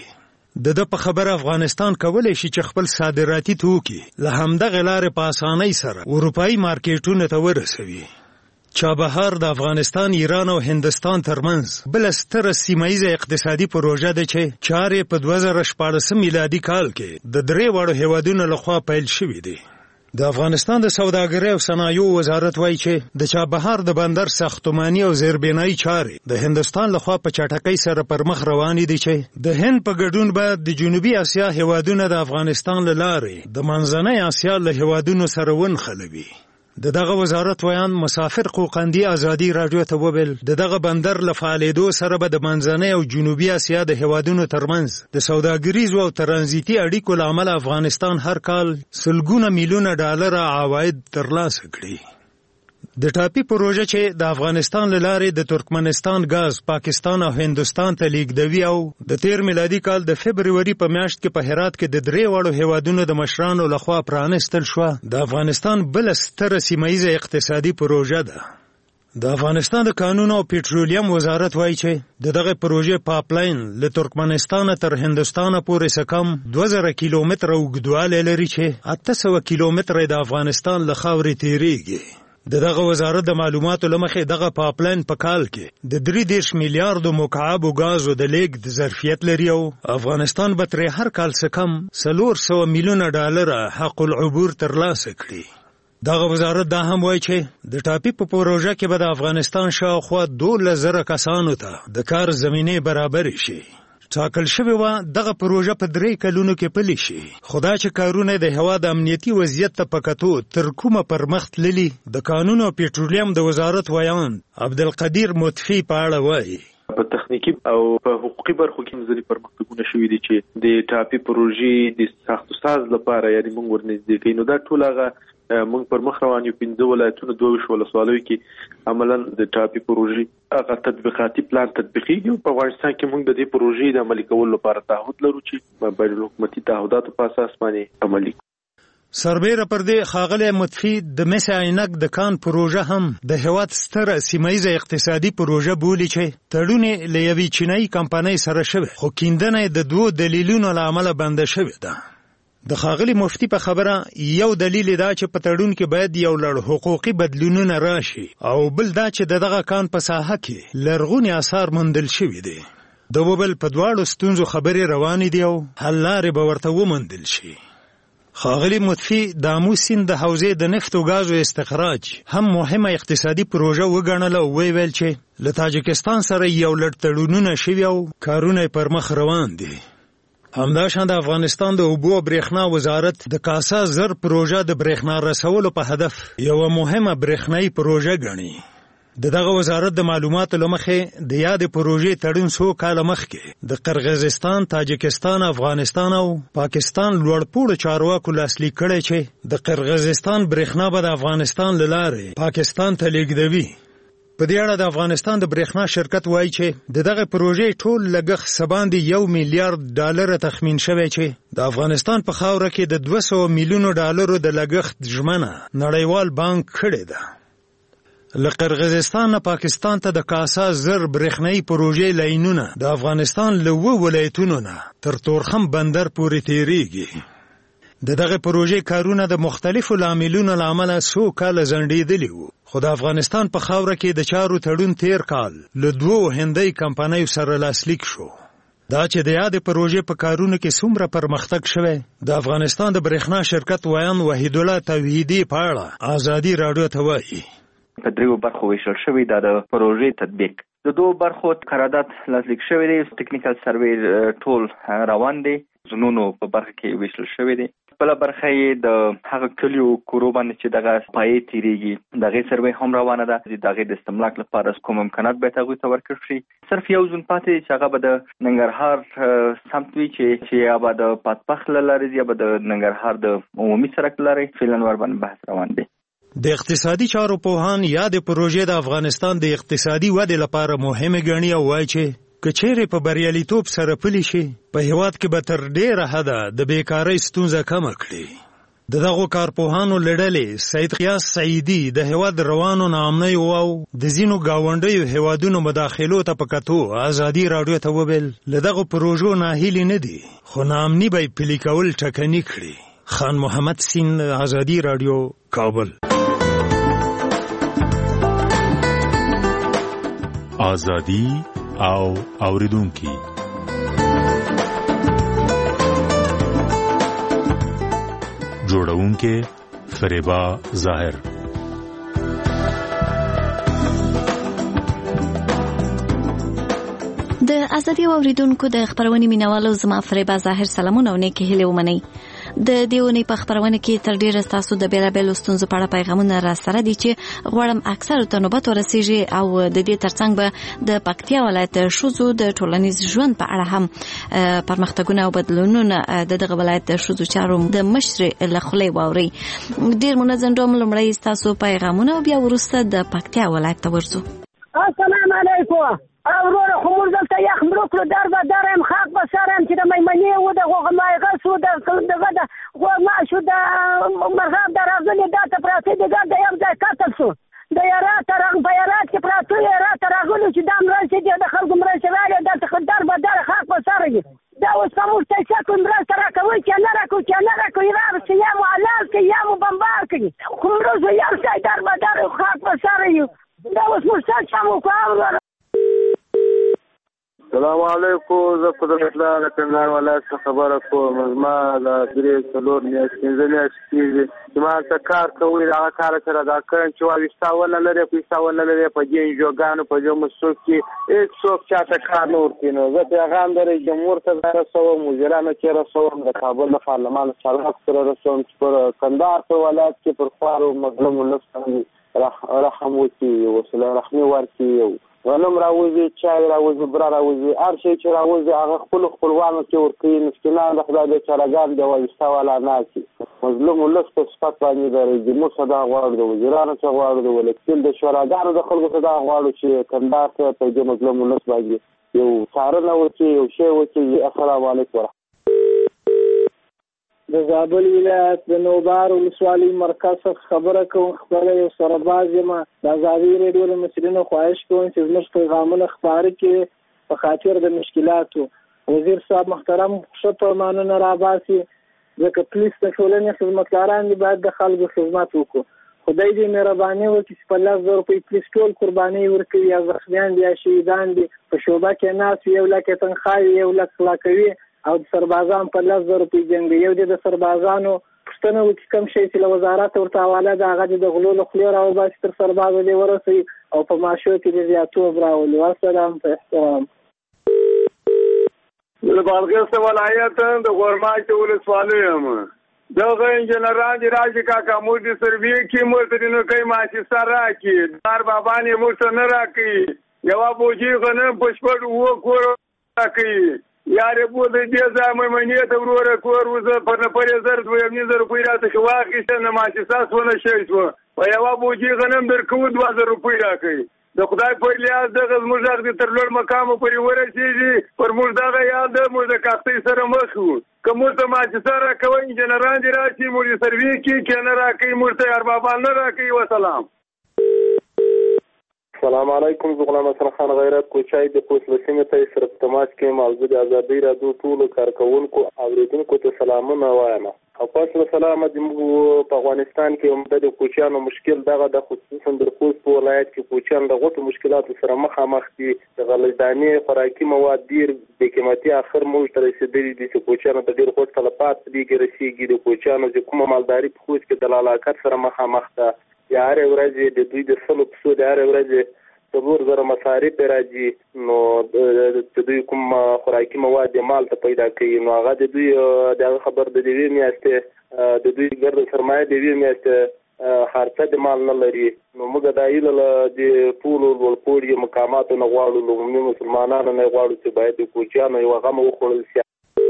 د په خبره افغانستان کولای شي چې خپل صادراتي توکي له همدغه لارې په اسانۍ سره اروپאי مارکیټونو ته ورسوي. چابهار د افغانستان، ایران او هندستان ترمنځ بل ستره سیمایي اقتصادي پروژه ده چې چارې په 2014 میلادي کال کې د 3 وړو هیوادونو لخوا پیل شوې دي. د افغانستان د سوداګرۍ او صنایعو وزارت وایي چې د چابهار د بندر ساختماني او زیربنایي چارې د هندستان لخوا په چټکۍ سره پر مخ روانې دي چې د هند په ګډون به د جنوبي اسیا هیوادونه د افغانستان له لارې د منځنۍ اسیا له هیوادونو سره ونښلوي. دغه وزارت ویان مسافر قوقندي ازادي رادیو ته وویل دغه بندر له فعالیدو سره به د منځنۍ او جنوبي اسیا د هیوادونو ترمنځ د سوداګریزو او ترانزیتي اړیکو له امله افغانستان هر کال سلګونه میلیونه ډالر عواید ترلاسه کړي. د ټاپي پروژه چې د افغانستان له لارې د ترکمنستان غاز پاکستان او هندوستان ته لیږدوي او د تیر میلادي کال د فبروري په میاشت کې په هرات کې د 3 وړو هیوادونو د مشرانو لخوا پرانستل شو د افغانستان بل ستره سیمایي اقتصادي پروژه ده. د افغانستان د کانونو او پټرولیم وزارت وایي چې دغه پروژې پاپلاین له ترکمنستان تر هندوستان پورې سکم 2000 کیلومتره اوږدوالی لري چې 800 کیلومتره د افغانستان له خاورې تیریږي. دغه وزارت د معلوماتو لمخې دغه پاپلاین په کال کې د 3 میلیارډ مکعب غازو د لیږد ظرفیت لري او افغانستان به تر هر کال څخه کم 400 میلیونه ډالر حق العبور ترلاسه کړي. دغه وزارت دا هم وایي چې د ټاپي په پروژه کې به د افغانستان شاوخوا 12,000 کسانو ته د کار زمینه برابر شي. ټاکل شوی و دغه پروژه په 3 کلونو کې پلی شي. خدا چې کارونه د هواد امنیتي وضعیت ته پکاتو تر کومه پر مخ تللی د قانون او پټرولیم د وزارت ویان عبدالقدیر مطفی په اړه وایي. په تخنیکی او په حقوقي برخو کې مزلي پرمختګونه شوي دي چې د ټاپي پروژې د ساختو ساز لپاره یعنی موږ ورنږدې کینو دا ټول هغه موږ پر مخ روان یو 15 ولایتونو 22 ولسوالیو کې عملاً د ټاپي پروژې هغه تطبیقاتي پلان تطبیقیږي. په افغانستان کې موږ د دې پروژې د عملي کولو لپاره تعهد لرو چې بین الحکومتي تعهداتو په اساس باندې عملي. سربیره پر دې خاغلی مطفی د مس عینک د کان پروژه هم د هیواد ستره سیمایي اقتصادي پروژه بولی چې تړونې له یوې چینایي کمپنۍ سره شوی خو کیندنه د 2 دلیلونو له امله بنده شوې ده. د خاغلی مفتی په خبره یو دلیل دا چې په تړون کې باید یو لړ حقوقي بدلونونه راشي او بل دا چې دغه کان په ساحه کې لرغوني آثار موندل شوي دي. د وبل په دواړو ستونزو خبرې روانې دي او حل لارې به ورته وموندل شي. خاغلی مطفی د آمو سیند د حوزې د نفت او غازو استخراج هم مهمه اقتصادي پروژه وګڼله او ویل چې له تاجکستان سره یو لړ تړونونه شوي او کارونه پر مخ روان دي. همداشان د افغانستان د اوبو او برېښنا وزارت د کاسا زر پروژه د برېښنا رسولو په هدف یو مهمه برېښنايي پروژه ګڼي. دغه وزارت د معلوماتو لمخې د یاد پروژې تړون 100 کال مخکې د قرغیزستان، تاجکستان، افغانستان او پاکستان لوړپوړو چارواکو لاسلیک کړی چې د قرغیزستان برېښنا به د افغانستان له لارې پاکستان ته لیږدوي. په دې اړه د افغانستان د برېښنا شرکت وایي چې دغه پروژې ټول لګښت سباندې 1 میلیارډ ډالر تخمین شوی چې د افغانستان په خاوره کې د 200 میلیونو ډالرو د لګښت ژمنه نړیوال بانک کړې ده. له قرغیزستان نه پاکستان ته د کاسا زر برېښنايي پروژې لاینونه د افغانستان له 2 ولایتونو نه تر تورخم بندر پورې تیریږي. دغه پروژې کارونه د مختلفو لاملونو له امله 100 کال ځنډېدلي وو خو د افغانستان په خاوره کې د چارو تړون تیر کال له 2 هندۍ کمپنیو سره لاسلیک شو. دا چې د یاد پروژې په کارونو کې څومره پرمختګ شوی د افغانستان د برېښنا شرکت ویان وحید الله توحیدی په اړه ازادي رادیو ته وایي. په 3 برخو ویشل شوی د پروژې تطبیق د 2 برخو قرارداد لاسلیک شوی دی. ټیکنیکل سروې ټول روان دی. زونونو په برخه کې ویشل شوی دی. بل برخه یې د هغه کلیو کورو باندې چې دغه پای تیریږي دغه سروې هم روانه ده. دغه د استملاک لپاره کوم امکانات به تاسو ته ورکړل شي. صرف یو ځون پاتې چې هغه به د ننګرهار سمت وی چې یا به د پاتپخ لارې یا به د ننګرهار د عمومي سړک لارې فعلا ور باندې بحث روان دی. د اقتصادي چارو پوهان یا د پروژې د افغانستان د اقتصادي ودې لپاره مهمه ګڼي او وایي چې کچېرې په بریالیتوب سره پلی شي په هیواد کې به تر ډېره حده د بیکارۍ ستونزه کمه کړي. دغه کارپوهانو لړلې سید قیاس سعیدی د هیواد روانو ناامنۍ او د ځینو گاونډیو هیوادونو مداخلو ته په کتو ازادي رادیو ته وویل دغه پروژو ناهیلي نه دي خو ناامني به پلي کول ټکني کړي. خان محمد سین، ازادي رادیو، کابل. ازادي او اوریدونکي جوړونکې فریبا ظاهر. د ازادي اوریدونکو د خبرونې مینوالو زما فریبا ظاهر سلامونه او نیکی هیله ومنئ. د دیونی په خبرونه کې تر ډیره تاسو د بیلابیلو ستونزو په اړه پیغامونه را سره دي چې غواړم اکثر ته نوبت ورسیږي او د دې ترڅنګ به د پکتیا ولایت شوزو د ټولنیز ژوند په اړه هم پرمختګونه او بدلونونه د دغه ولایت د شوزو چارو د مشر لخلې واوري. ډیر منظم ډول لمړی تاسو پیغامونه او بیا وروسته د پکتیا ولایت ته ورځو. السلام علیکم. اورور خمور دلته یخ مروکلو در به درم خاک به سرم چې د میمنې و د غوغمایغه سو دغه د غوغما شو د مرغاب در اغلې دا ته پراته دګر د یو ځای قتل شو د یارا ترغ په یارا کې پراته یارا ترغلو چې د مرسته د خلکو مرسته راغی دلته در به در خاک به سرم دا اوس کوم څه کوم مرسته راکوي چې نه راکوي چې نه راکوي را چې یا معلل کې یا بمبار کې خمروز یو ځای در به در خاک به سرم دا اوس مرسته چمو کوم. السلام علیکم. زه په دغه د کندهار ولایت څخه خبره کوم. ما د 3 میاشتې چې ما څه کار کوي هغه کار سره دا کړم چې وايستاول لري پیساول لري په دې جوګانو په دې مسوک کې هیڅ څوک چاته کار نه ورکوي. نو زه پیغام در جمهور ته رسوم وزیرانو کې رسوم د کابل د پارلمان چارواکو سره رسوم چې پر کندهار په ولایت کې پر خوارو مظلوم ولس رحم وکړي وسله رحمي ورکړي. غنم راوځي چای راوځي برا راوځي هر شي چې راوځي هغه خپلوانو کې ورکوي. مسکینان د خدای د چارګان د وایستا والا ناسي مظلوم ولس په صفت باندې درېږي. موږ صدا غواړو د وزیرانو څخه غواړو د ولکتل د شوراګانو د خلکو صدا غواړو چې کندهار ته په دې مظلوم ولس باندې یو څارنه وکړي یو شی وکړي. السلام علیکم. د زابل ولایت د نوبار ولسوالۍ مرکز خبره کوم. خبره یو سرباز یم. د ازادي راډیو د مسؤلینو خواهش کوم چې زموږ پیغامونه خپاره کړي په خاطر د مشکلاتو. وزیر صاحب محترم ښه فرمانونه راباسي ځکه پولیس د ټولنې خدمتګاران دي باید د خلکو خدمت وکړو. خدای دې مهرباني وکړي چې په 10,000 روپۍ پولیس ټول قرباني ورکوي یا زخمیان دي یا شهیدان دي په شعبه کې ناست 1 لک تنخواه 1 لک خلاقوي او د سربازان په 10,000 روپۍ جنګ. یو د سربازانو پښتنه وکړي کوم شی چې له وزارت ورته حواله ده هغه د غلو له خولې راوباسي تر سربازو دې ورسوي او په معاشو کې د زیاتوب راولي. والسلام په احترام. د بادغیس ولایت د غورماچ ولسوالۍ یم. دغه انجنیران دي راشي کاکا موږ د سروې کې مرتدینو کوي ماشي سره راکړي دار بابا نه موږ نه راکړي یو بوجي غنم پښپړ وو کور راکړي یاره بو د دې ځای مې ته ورور کور وزه پر نه پرې زر 2,000 روپۍ راته شو واخیسته نه ماشي ساس ونه شي شو په یو بوجي غنم درکو 2,000 روپۍ راکړي. د خدای په لیاز دغه زموږ د تر لوړ مقام پورې ورسېږي پر موږ دغه یاد موږ د کاستۍ سره مخ وو که موږ ته ماشي سره کوي انجنیران دي راشي موږ سروې کې نه راکړي موږ ته اربابان نه راکړي. وسلام. السلام علیکم. زه غلام حسن خان غیرت کوچای د پوسټ لسمه ته سره تماس کې موضوع د ازادي راډیو ټول کارکونکو اوریدونکو ته سلامونه وایم. او پاسه سلام د موږ په افغانستان کې د کوچیانو مشکل دغه د خصوصا د خوست په ولایت کې کوچیان د غوټو مشکلاتو سره مخامخ دي. د غلطداني خوراکي مواد ډیر د قیمتي اخر موږ ته رسیدلي دي چې کوچیانو د ډیر غوټ طلبات دي ګرځيږي. د کوچیانو د کومه مالداري په خوست کې د لالاکت سره مخامخ ده. یا هر ورځ د دوی د سلو پسو د هر ورځ څلور زره مصارف راځي. نو د دوی کوم خوراکي مواد مال ته پیدا کوي نو هغه د دوی د خبر د دوی میاشته د دوی ګرد سرمایه د دوی میاشته خرڅه د مال نه لري. نو موږ د ایله د ټول ولپوري مقاماتو نه غواړو لومړی مسلمانانو نه غواړو چې باید د کوچیانو یو غم وخوړل شي.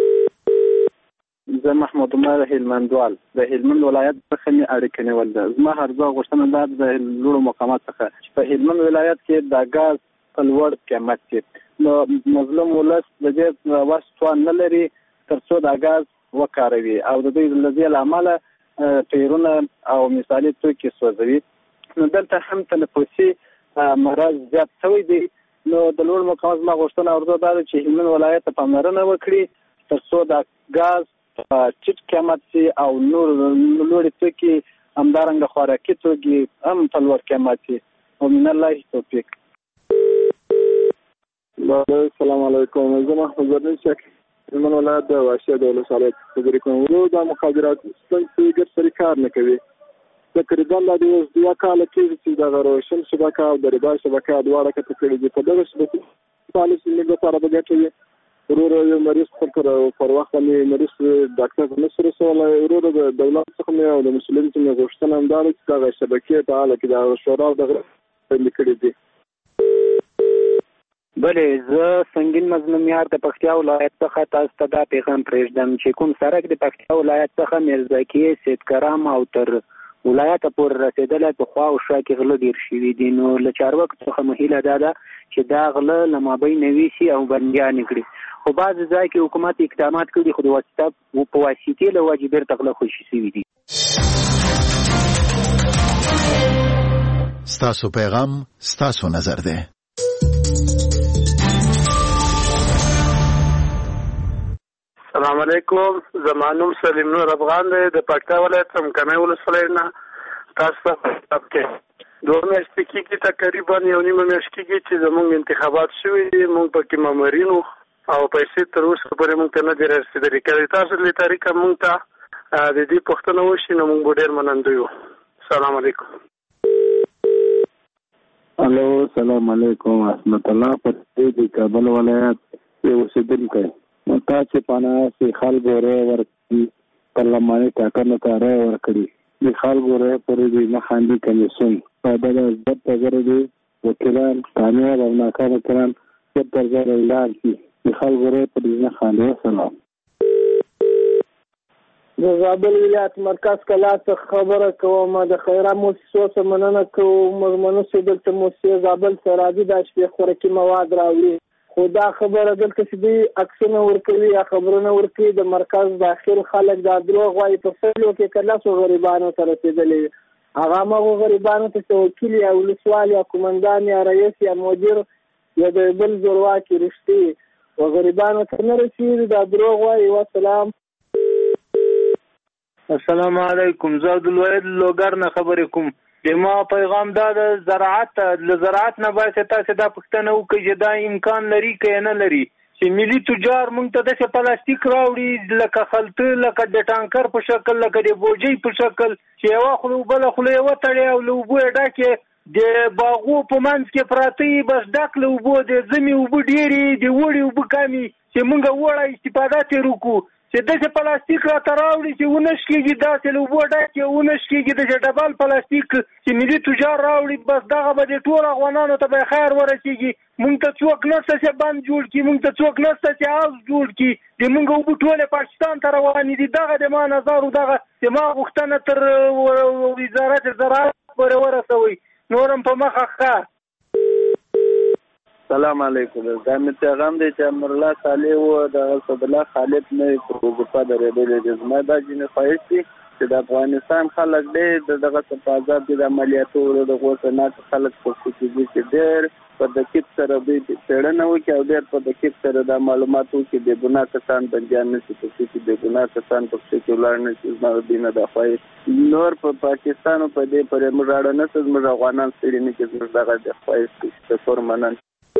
زه محمود عمر هلمندوال د هلمند ولایت څخه می اړیکه نیول ده. زما هرځه غوښتنه ده د لوړو مقامات څخه چې په هلمند ولایت کې د غاز په لوړ قیمت کې نو مظلوم ولس د دې واسطه نه لري ترڅو د غاز وکاروي او د دې لږه عمله پیرونه او مثالي توکي سوځوي. نو دلته هم تنفسي مرض زیات شوی دی. نو د لوړ مقامات ما غوښتنه ورته ده چې هلمند ولایت په پاملرنه وکړي ترڅو د غاز چټ قیمت سي او نور لوړ توکي همدارنګه خوراکي توکي هم په لوړ قیمت سي. ومن الله توفیق. السلام علیکم. زه محمود زرنی شک من ولایت د واشیا د ولسوالۍ خبرې کوم. ورو د مخابرات څنګه ګر سری کار نه کوي تقریبا د 2 کال کېږي چې د روشن شبکه او د رضا شبکه دواړه کته کړي دي. په دغه شبکې پالیسي موږ لپاره د ګټې ورور یو مریض پر وخت باندې مریض ډاکټر په نشر سره ورور د دولت څخه او د مسلمان څخه غوښتنه هم ده چې دغه شبکې په حاله کې د شورا دغه لیکلي دي. بلې زه سنگین مظلوم یار د پکتیا ولایت څخه تاسو ته دا پیغام پرېږدم چې کوم سړک د پکتیا ولایت څخه میرزاکي سیدکرام او تر ولایت پورې رسېدلی په خوا او شا کې غله ډېر شوي دي. نو له چارواکو څخه مو هیله دا ده چې دا غله له مابین ویسي او بندیانې کړي. خو بعضې ځای کې حکومت اقدامات کړي خو د په واسطې له وجې بېرته غله خوشي شوي دي. ستاسو پیغام ستاسو نظر دی. السلام علیکم. زمانوم سلیم نور افغان دی د پکتیا ولایت څمکنی ولسوالۍ نه. تاسو ته خطاب کې 2 میاشتې کېږي تقریبا 1.5 میاشت کېږي چې زموږ انتخابات شوي دي. موږ پکې مامورین وو او پیسې تر اوسه پورې موږ ته نه دي رسېدلې. که تاسو له طریقه موږ ته د دې پوښتنه وشي نو موږ به ډېر منندوی یو. السلام علیکم. الو السلام علیکم. عصمت الله پټې د کابل ولایت یو اوسېدونکی نو تاسو پانه سي خلکو رې ورکړي پارلماني ټاکنو ته رې ورکړي د خلکو رې پرې د مخاندي کمیسون په دغه ځد تجربه دي وکیلان کامیاب او ناکام کړان چې تر ځای اعلان شي د خلکو رې پرې د مخاندي. سلام. د زابل ولایت مرکز کلا څخه خبره کوم. د خیره موسسو څخه مننه کوم. مرمنو سي دلته موسسه زابل سره راځي د شپې خوراکي مواد راوړي. خو دا خبره دلته چې دوی عکسونه ورکوي یا خبرونه ورکوي د مرکز داخل خلک دا دروغ وایي. په فیلو کې کلاسو غریبانو ته رسېدلي هغه هماغو غریبانو ته چې وکیل یا ولسوال یا قومندان یا رئیس یا مدیر یا د بل زورواکي رښتې و غریبانو ته نه رسېږي. دا دروغ وایي. وسلام. السلام علیکم. زه عبدالواحد لوګر نه خبرې کوم. د ما پیغام دا د زراعت نه باید تاسو دا پوښتنه وکړئ چې دا امکان لري که نه لري چې ملي تجار موږ ته داسې پلاستیک راوړي لکه خلطه لکه د ټانکر په شکل لکه د بوجۍ په شکل چې یوه خوله بله خوله یې وتړي او له اوبو یې ډکې د باغو په منځ کې پراته بس ډک له اوبو د ژمي اوبه ډېرې د وړې اوبه کمې چې موږ وړه استفاده ترې وکړو چې داسې پلاستیک راته راوړي چې ونه شکېږي داسې له اوبو ډکې ونه شکېږي داسې ډبل پلاستیک چې ملي تجار راوړي بس دغه به د ټولو افغانانو ته به خیر ورسېږي. موږ ته څوک نشته چې بند جوړ کړي. موږ ته څوک نشته چې حوض جوړ کړي. د موږ اوبه ټولې پاکستان ته روانې دي. دغه د ما نظر و دغه د ما غوښتنه تر وزارت زراعت پورې ورسوئ. نور هم په مخه ښه. السلام علیکم. دا مې پیغام دی چې امرالله صالح و د اسدالله خالد نه په وظیفه درېدلې دي. زما دا ځینې خواهش دي چې د افغانستان خلک ډېر دغه په عذاب کې د عملیاتو د غوښتنات خلک په کوشش کې ډېر په دقیق سره دوی څېړنه وکړي او ډېر په دقیق سره د معلومات وکړي. بې ګناه کسان بندیان نه شي پکې چې بې ګناه کسان پکې کې ولاړ نه شي. زما د نه د خواهش نور په پاکستان په دې پورې موږ اړه نه څه زموږ افغانان ستړي نه کړي. زموږ دغه د خواهش دي. شکر منن.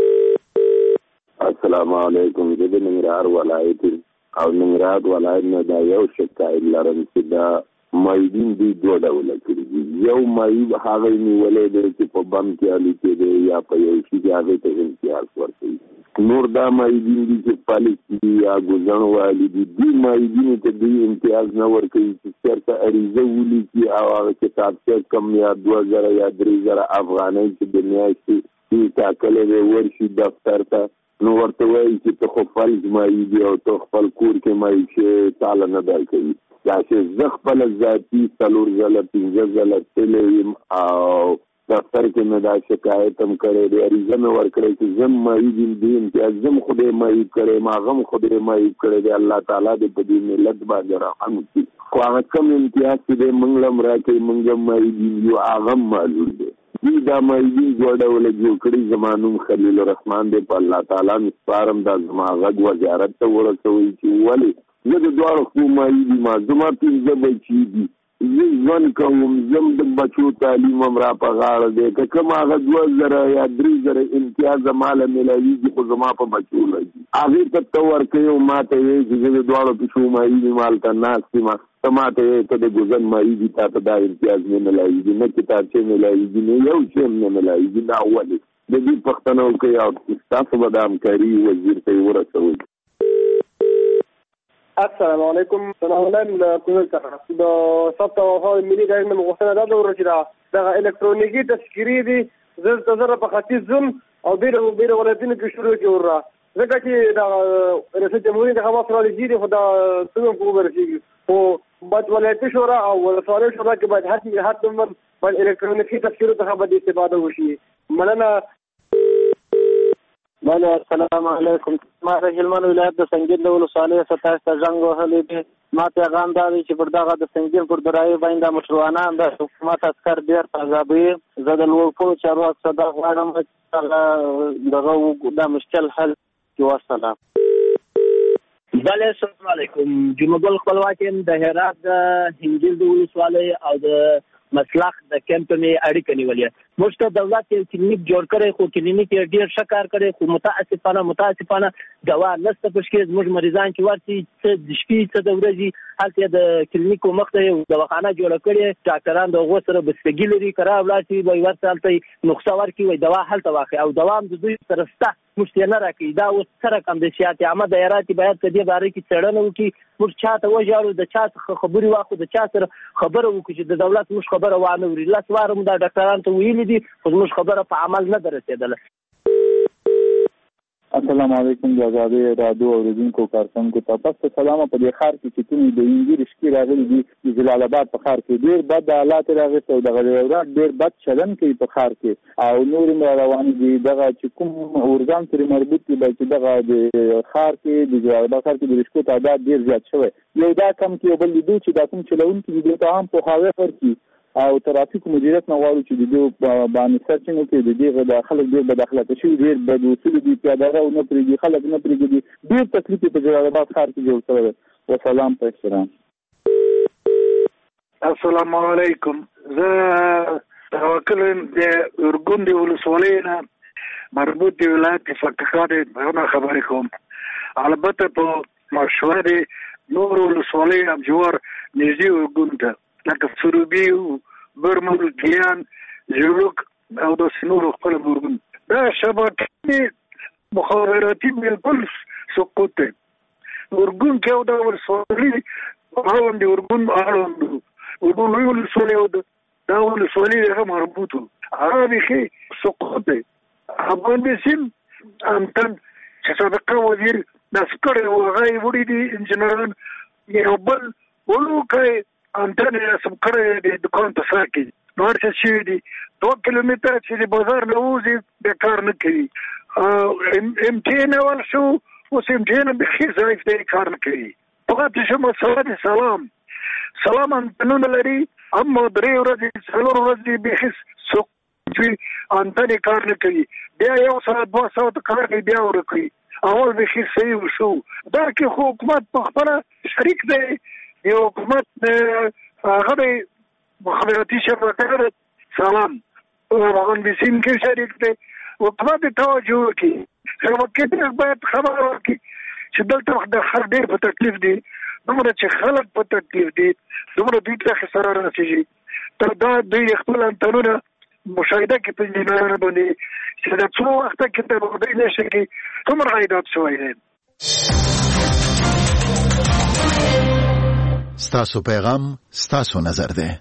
السلام علیکم. زه د ننګرهار ولایت او ننګرهار ولایت نه دا یو شکایت لرم چې دا مایدین دوی 2 ډوله کړي دي. یو مایب هغه نیولې دی چې په بم کې الوتې دی یا په یو شي کې هغې ته امتیاز ورکوي. نور دا مایدین دي چې پالیسي یا ګوزڼ والي دي. دوی مایدینو ته دوی امتیاز نه ورکوي چې چېرته عریضه ولیکي او هغه کتابچه کم یا 2000 یا 3000 افغانۍ چې د میاشتې ټاکلی دی ورشي دفتر ته نو ورته وایي چې ته خو فلج مایي دي او ته خپل کور کې مایي چې تاله نه درکوي. داسې زه خپله ذاتي 4 ځله 5 ځله تللی یم او دفتر کې مې دا شکایت هم کړی دی. عریضه مې ورکړی چې زه مایي دي دې امتیاز زه هم خدای مایي کړی یم هغه هم خدای مایي کړی دی. الله تعالی دې په دې ملت باندې رحم وکړي. خو هغه کوم امتیاز چې دی موږ له هم راکوي موږ هم مایي دي یو هغه هم معلوم دی. دوی دا مایدین 2 ډوله جوړ کړي. زما نوم خلیل الرحمن دی. په الله تعالی مې سپارم دا زما غږ وزارت ته ورسوئ چې ولې زه د 2 خو مایي دي ما زما 5 بچي دي. زه ژوند کوم. زم د بچو تعلیم هم را په غاړه دی. که کوم هغه 2000 یا 3000 امتیاز ماله میلاویږي خو زما په بچو لګي. هغې ته ته ورکوي او ما ته وایي چې زه د 2 پیشو مایي دي مالته ناست یم. تماته ته د ګوزن مایي تا ته دا امتیاز نه ملایږي نه کتابچې ملایږي نه یو شی نه ملایږي دا ولې د دې پښتنو کې او تاسو به د همکاري وزیر ته ورسوي. السلام علیکم. سلام کومل څخه د ثبت او ملي ګډ مغوښتنه ده ورچې دا الکترونیکی تذکری دي زه په خاطر زم او ډېر ولایتونو کې شروع کیږي ځکه چې دا ریاست جمهوریت د خواص را لګیږي خو دا څنګه کوو ورسیږي خو باید ولایتي شورا او ولسوالۍ شورا کې باید هر نمبر باید الکترونیکي تفسیرو څخه باید استفاده وشي. مننه. بله السلام علیکم. ما د هلمند ولایت د سنګین د ولسوالۍ 27 ته زنګ وهلی دی. ما پیغام دا دی چې پر دغه د سنګین پر درایي باندې مشروعانه د حکومت عسکر ډېر تعذابوي. زه د لوړپوړو چارواکو څخه دا غواړم چې دغه د مشکل حل کې وسلام. بله السلام علیکم. جمعګل خپلواک یم د هرات د هنګیل د ولسوالۍ او د مسلخ د کیمپ مې اړیکه نیولې. موږ ته دولت یو کلینیک جوړ کړی خو کلینیک یې ډېر ښه کار کړی خو متاسفانه دوا نشته په کې زموږ مریضان چې ورسي څه د شپې څه د ورځې هلته د کلینیکو مخ ته یو دواخانه جوړه کړې ډاکټران د هغو سره بستګي لري که راولاړ شي وایي ورته هلته نسخه ورکړي وایي دوا هلته واخلي او دوا هم د دوی سره شته موږ ته نه راکوي. دا اوس څه رقم د صحت عامه دایراتې باید په دې باره کې څېړنه وکړي. موږ چا ته وژاړو د چا څخه خبرې واخلو د چا سره خبره وکړو چې د دولت موږ خبره وانه وري. لس واره مو دا ډاکټرانو ته ویلي دي خو زموږ خبره په عمل نه ده رسېدله. السلام علیکم د آزادۍ راډیو اورېدونکو کارکوونکو ته تاسو سلام. په دې ښار کې چې کومې د انګیر شکي راغلي دي د جلال آباد په ښار کې ډېر بد حالات راغلي او دغه ډېر بد چلن کوي په ښار کې او نور هم روان دي. دغه چې کوم اورګان سره مربوط دي چې دغه د ښار کې د جلال آباد ښار کې د رشکو تعداد ډېر زیات شوی. یو دا کم کې یو بل لیدو چې دا کوم چلونکي دي ته هم پوهاوی ورکړي او ترافیک مدیریت نه غواړو چې د دې باندې سرچینه کې د دې د خلک ډېر بد اخلاقه شوي ډېر بد اصول دي پیاده رو نه پرېږدي خلک نه پرېږدي ډېر تکلیف په جلال آباد ښار کې جوړ شوی دی. وسلام په احترام. السلام علیکم. زه توکل د ارګون د ولسوالۍ نه مربوط دی ولایت فقط خبره خبرې کوم. البته په مشوره نور ولسوالۍ هم جوړ نږدې ارګون ته لکه سروبي برمل ګیان ژوک او د سنور خپل ورګون دا شبکې مخابراتي بالکل سقوط دی. ورګون کې او د ولسوالۍ اړوند دی ورګون ورګون لوی ولسوالۍ او دا ولسوالۍ هم مربوط عربي کې سقوط دی. افغان بسیم امتن چې سابقه وزیر د سکړې وغای وړي دي انجنیران یو بل ولوکای انتن سم کړی د دکان ته ساکي نور څه شي دي 2 کیلومتر چې د بازار نه وځي د کار نه کوي. امتحان ول شو اوس امتحان به خیر ضعیف دی کار نه کوي. فقط شم سلام انتنونه لري اما 3 ورځې 4 ورځې به خس سو چې انتن کار نه کوي بیا یو سره 2 ساعت کار کوي بیا ورکوي اول به خیر صحیح وشو. دا کې حکومت په خپل شریک دی. یو حکومت هغه مخابراتي شبکه سلام افغان بسیم کې شریک دی. حکومت توجه وکړي شبکې باید خبر ورکړي چې دلته د خر ډېر په تکلیف دي دومره چې خلک په تکلیف دي دومره دوی ته خساره رسېږي. تر دا دوی خپل انتنونه مشاهده کې په انجینرانو باندې چې د څو وخته کې ته بودی نشي کې څومره عایدات شوی دی. ستاسو پیغام ستاسو نظر دی.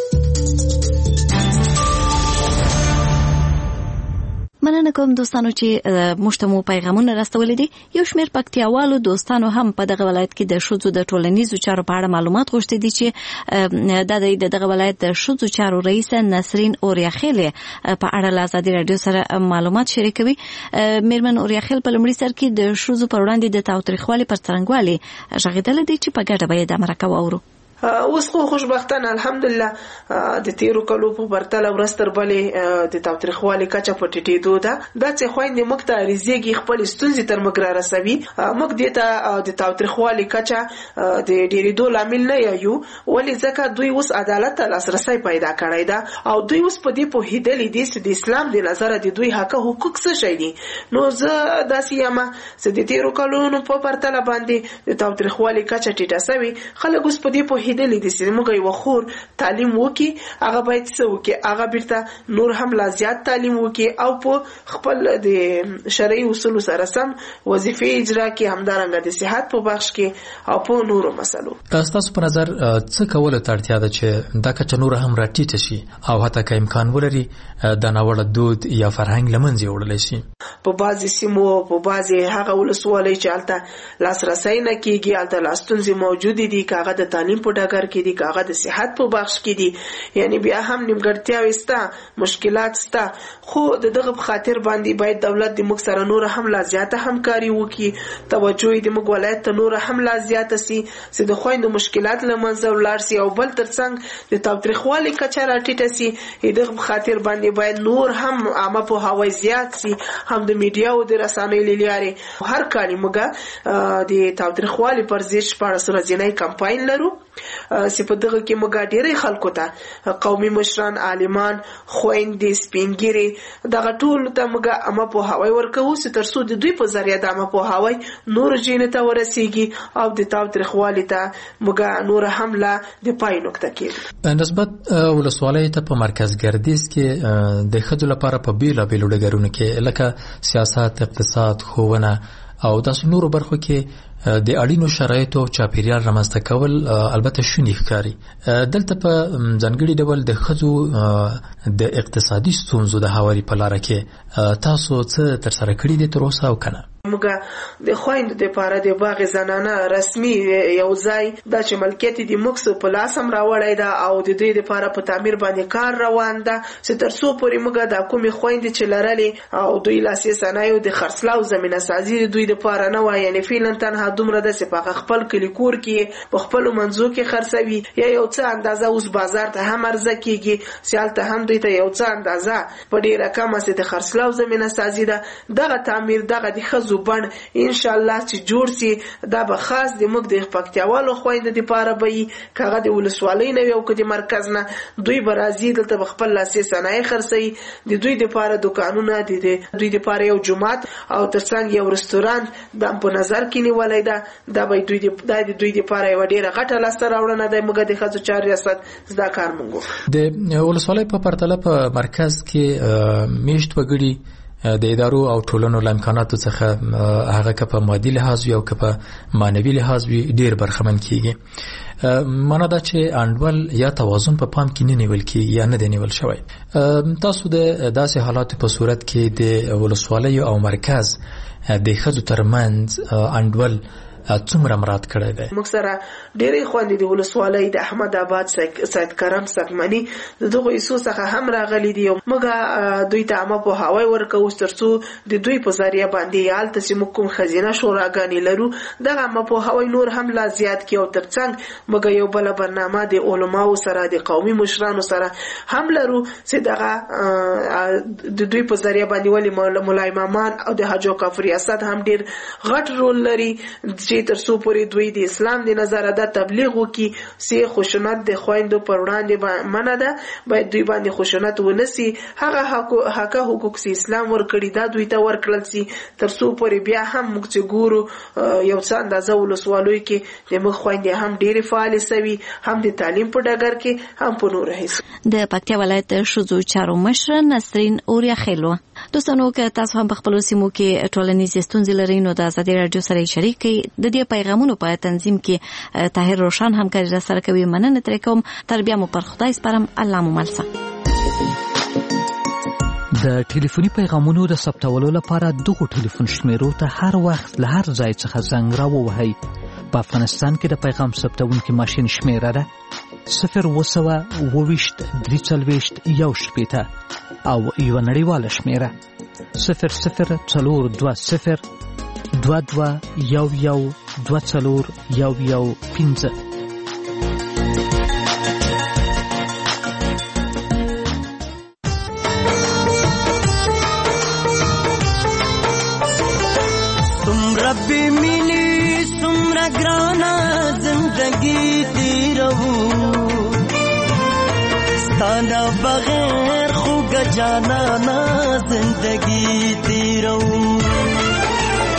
مننه کوم دوستانو چې مشتمو پیغامونه راستولې دي. یو شمېر پکتیاوالو دوستانو هم په دغه ولایت کې د ښځو د ټولنیزو چارو په اړه معلومات غوښتي دي چې د دغه ولایت د ښځو چارو رئیس نسرین اوریاخیلې په اړه له ازادي راډیو سره معلومات شریکوي. میرمن اوریاخیل په لومړي سر کې د ښځو پر وړاندې د تاوتریخوالي پر څرنګوالي غږېدلې دي چې په ګډه به یې د مرکه واورو. اوس خو خوشبختانه الحمدلله د تیرو کلو په پرتله ورستر بلې د تاوتریخوالي کچه په ټیټېدو ده. دا چې خویندې موږ ته ریزېږي خپل ستونزې تر موږ را رسوي. موږ دې ته د تاوتریخوالي کچه د ډېرېدو لامل نه یو ولې ځکه دوی اوس عدالت ته لاسرسی پیدا کړی ده او دوی اوس په دې پوهېدلي دي چې د اسلام د نظره د دوی حق حقوق څه شی دي. نو زه داسې یم چې د تیرو کلونو په پرتله باندې د تاوتریخوالي کچه ټیټه سوي خلک اوس په دې پوهېدلې دي چې موږ یو خور تعلیم وکي هغه باید څه وکي هغه بیرته نور هم لا زیات تعلیم وکي او په خپل د شرعي اصولو سره سم وظیفې اجرا کړي همدارنګه د صحت په بخش کې او په نورو مسلو. تاسو په نظر څه کول ته اړتیا ده چې دا کچ نور هم راټیټ شي او حتی که امکان ولري د ناوړه دود یا فرهنګ لمنځه وړل شي؟ په بعضي سیمو په بعضي هغه ولسوالۍ چې هلته لاسرسی نه کیږي هلته لاستونزې موجودې دي که هغه د تعلیم په ډګر کې دي که هغه د صحت په بخش کې دي یعنی بیا هم نیمګړتیاوې شته مشکلات شته خو د دغه په خاطر باندې باید دولت د موږ سره نور هم لا زیاته همکاري وکړي توجه یې د موږ ولایت ته نور هم لا زیاته سي چې د خویندو مشکلات له منځه ولاړ سي او بل ترڅنګ د تاوتریخوالي کچه راټیټه سي دغه په خاطر باندې باید نور هم عامه پوهاوی زیات سي هم د میډیا او د رسنیو له لارې هر کال موږ د تاوتریخوالي پر ضد شپاړس ورځنی کمپاین لرو چې په دغه کې موږ ډېری خلکو ته قومي مشران عالمان خویندې سپینګیري دغه ټول ته موږ عامه پوهاوی ورکوو چې تر څو د دوی په ذریعه د عامه پوهاوی نور جینو ته ورسیږي او د تاوتریخوالي ته موږ نور هم لا د پای نقطه کې نسبت ولسوالۍ ته په مرکز ګردیز کې د ښځو لپاره په بیلابیلو ډګرونو کې لکه سیاست اقتصاد ښوونه او داسې نورو برخو کې د اړینو شرایطو چاپیریال رامنځته کول البته شونې ښکاري. دلته په ځانګړي ډول د ښځو د اقتصادي ستونزو د هواري په لاره کې تاسو څه ترسره کړي دي تر اوسه او که نه؟ موږ د خویندو دپاره د باغ زنانه رسمي یو ځای دا چې ملکیت د موږ په لاس هم راوړی ده او د دوی دپاره په تعمیر باندې کار روان ده چې تر څو پورې موږ دا کومې خویندې چې لرلې او دوی لاسي صنایعو د خرڅلاو زمینه سازي د دوی دپاره نه وه یعنې فعلا تنها دومره ده چې په خپل کلي کور کې په خپلو منځو کې خرڅوي یا یو څه اندازه اوس بازار ته هم عرضه کېږي چې هلته هم دوی ته یو څه اندازه په ډېره کمه چې د خرڅلاو زمینه سازي ده دغه تعمیر دغه د ښځو بڼ ان شاء الله چې جوړ سي دا به خاص د موږ د پکتیاوالو خویندو دپاره به وي که هغه د ولسوالۍ نه وي او که د مرکز نه دوی به راځي دلته به خپل لاسي صنایع خرڅوي د دوی دپاره دوکانونه د دوی دپاره یو جومات او ترڅنګ یو رستورانت دا په نظر کې نیولی ده دا به د دوی دپاره یوه ډېره غټه لاسته راوړنه ده موږ د ښځو چارو ریاست دا کار موږ د ولسوالۍ په پرتله په مرکز کې میشت وګړي د ادارو او ټولنو له امکاناتو څخه هغه که په مادي لحاظ وي او که په معنوي لحاظ وي ډېر برخمن کیږي. معنا دا چې انډول یا توازن په پام کې نه نیول کیږي یا نه دی نیول شوی. تاسو د داسې حالاتو په صورت کې د ولسوالۍ او مرکز د ښځو ترمنځ انډول څومره مراد کړی دی؟ موږ سره ډېرې خویندې د ولسوالۍ د احمد آباد سید کرم سقمني د دغو ایسو څخه هم راغلي دي موږ دوی ته عامه پوهاوی ورکوو تر څو د دوی په ذریعه باندې هلته چې موږ کوم ښځینه شوراګانې لرو دغه عامه پوهاوی نور هم لا زیات کړي او تر څنګ موږ یو بله برنامه د علماو سره د قومي مشرانو سره هم لرو چې دغه د دوی په ذریعه باندې ولې ملا امامان او د حج او کاف ریاست هم ډېر غټ رول لري تر څو پورې دوی د اسلام د نظره دا تبلیغ وکړي چې خشونت د خویندو پر وړاندې منع ده باید دوی باندې خشونت ونسي هغه حقوق چې اسلام ورکړي دا دوی ته ورکړل سي تر څو پورې بیا هم موږ چې ګورو یو څه اندازه ولسوالیو کې د موږ خویندې هم ډېرې فعالې سوي هم د تعلیم په ډګر کې هم په نورو هیڅ. د پکتیا ولایت ښځو چارو مشره نسرین اوریا خیلو دوستانو که تاسو هم په خپلو سیمو کې ټولنیزې ستونزې لرئ نو د ازادي راډیو سره یې شریک کړئ. د دې پیغامونو په تنظیم کې طاهر روشن همکاري راسره کوي. مننه ترې کوم. تر بیا مو پر خدای سپارم. الله مو مل شه. د ټلیفوني پیغامونو د ثبتولو لپاره دغه ټلیفون شمیرو ته هر وخت له هر ځای څخه زنګ راووهئ. په افغانستان کې د پیغام ثبتونکي ماشین شمیره ده 0202341 او یو نړیواله شمیره 004022 2211 ربی ملی سمرا گرانا زندگی تیرہو ستانا بغیر خوگ جانا نا زندگی تیرہو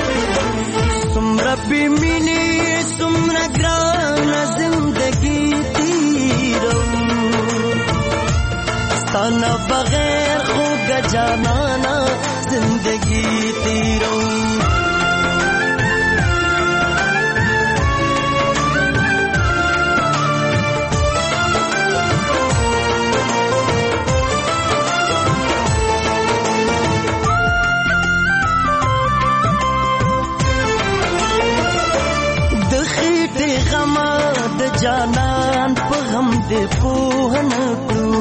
سمرا بی ملی سمرا گرانا زندگی ताना बगैर होगा जाना जिंदगी तेरो जानन पे हम दे पोहन करू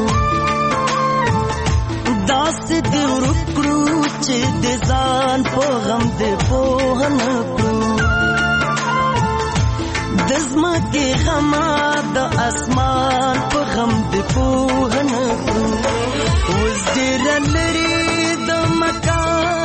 दास दे रुकरू चे दे जान पे हम दे पोहन करू दज़मा के खमा द आसमान पे हम दे पोहन करू उस दे रलरी द मकान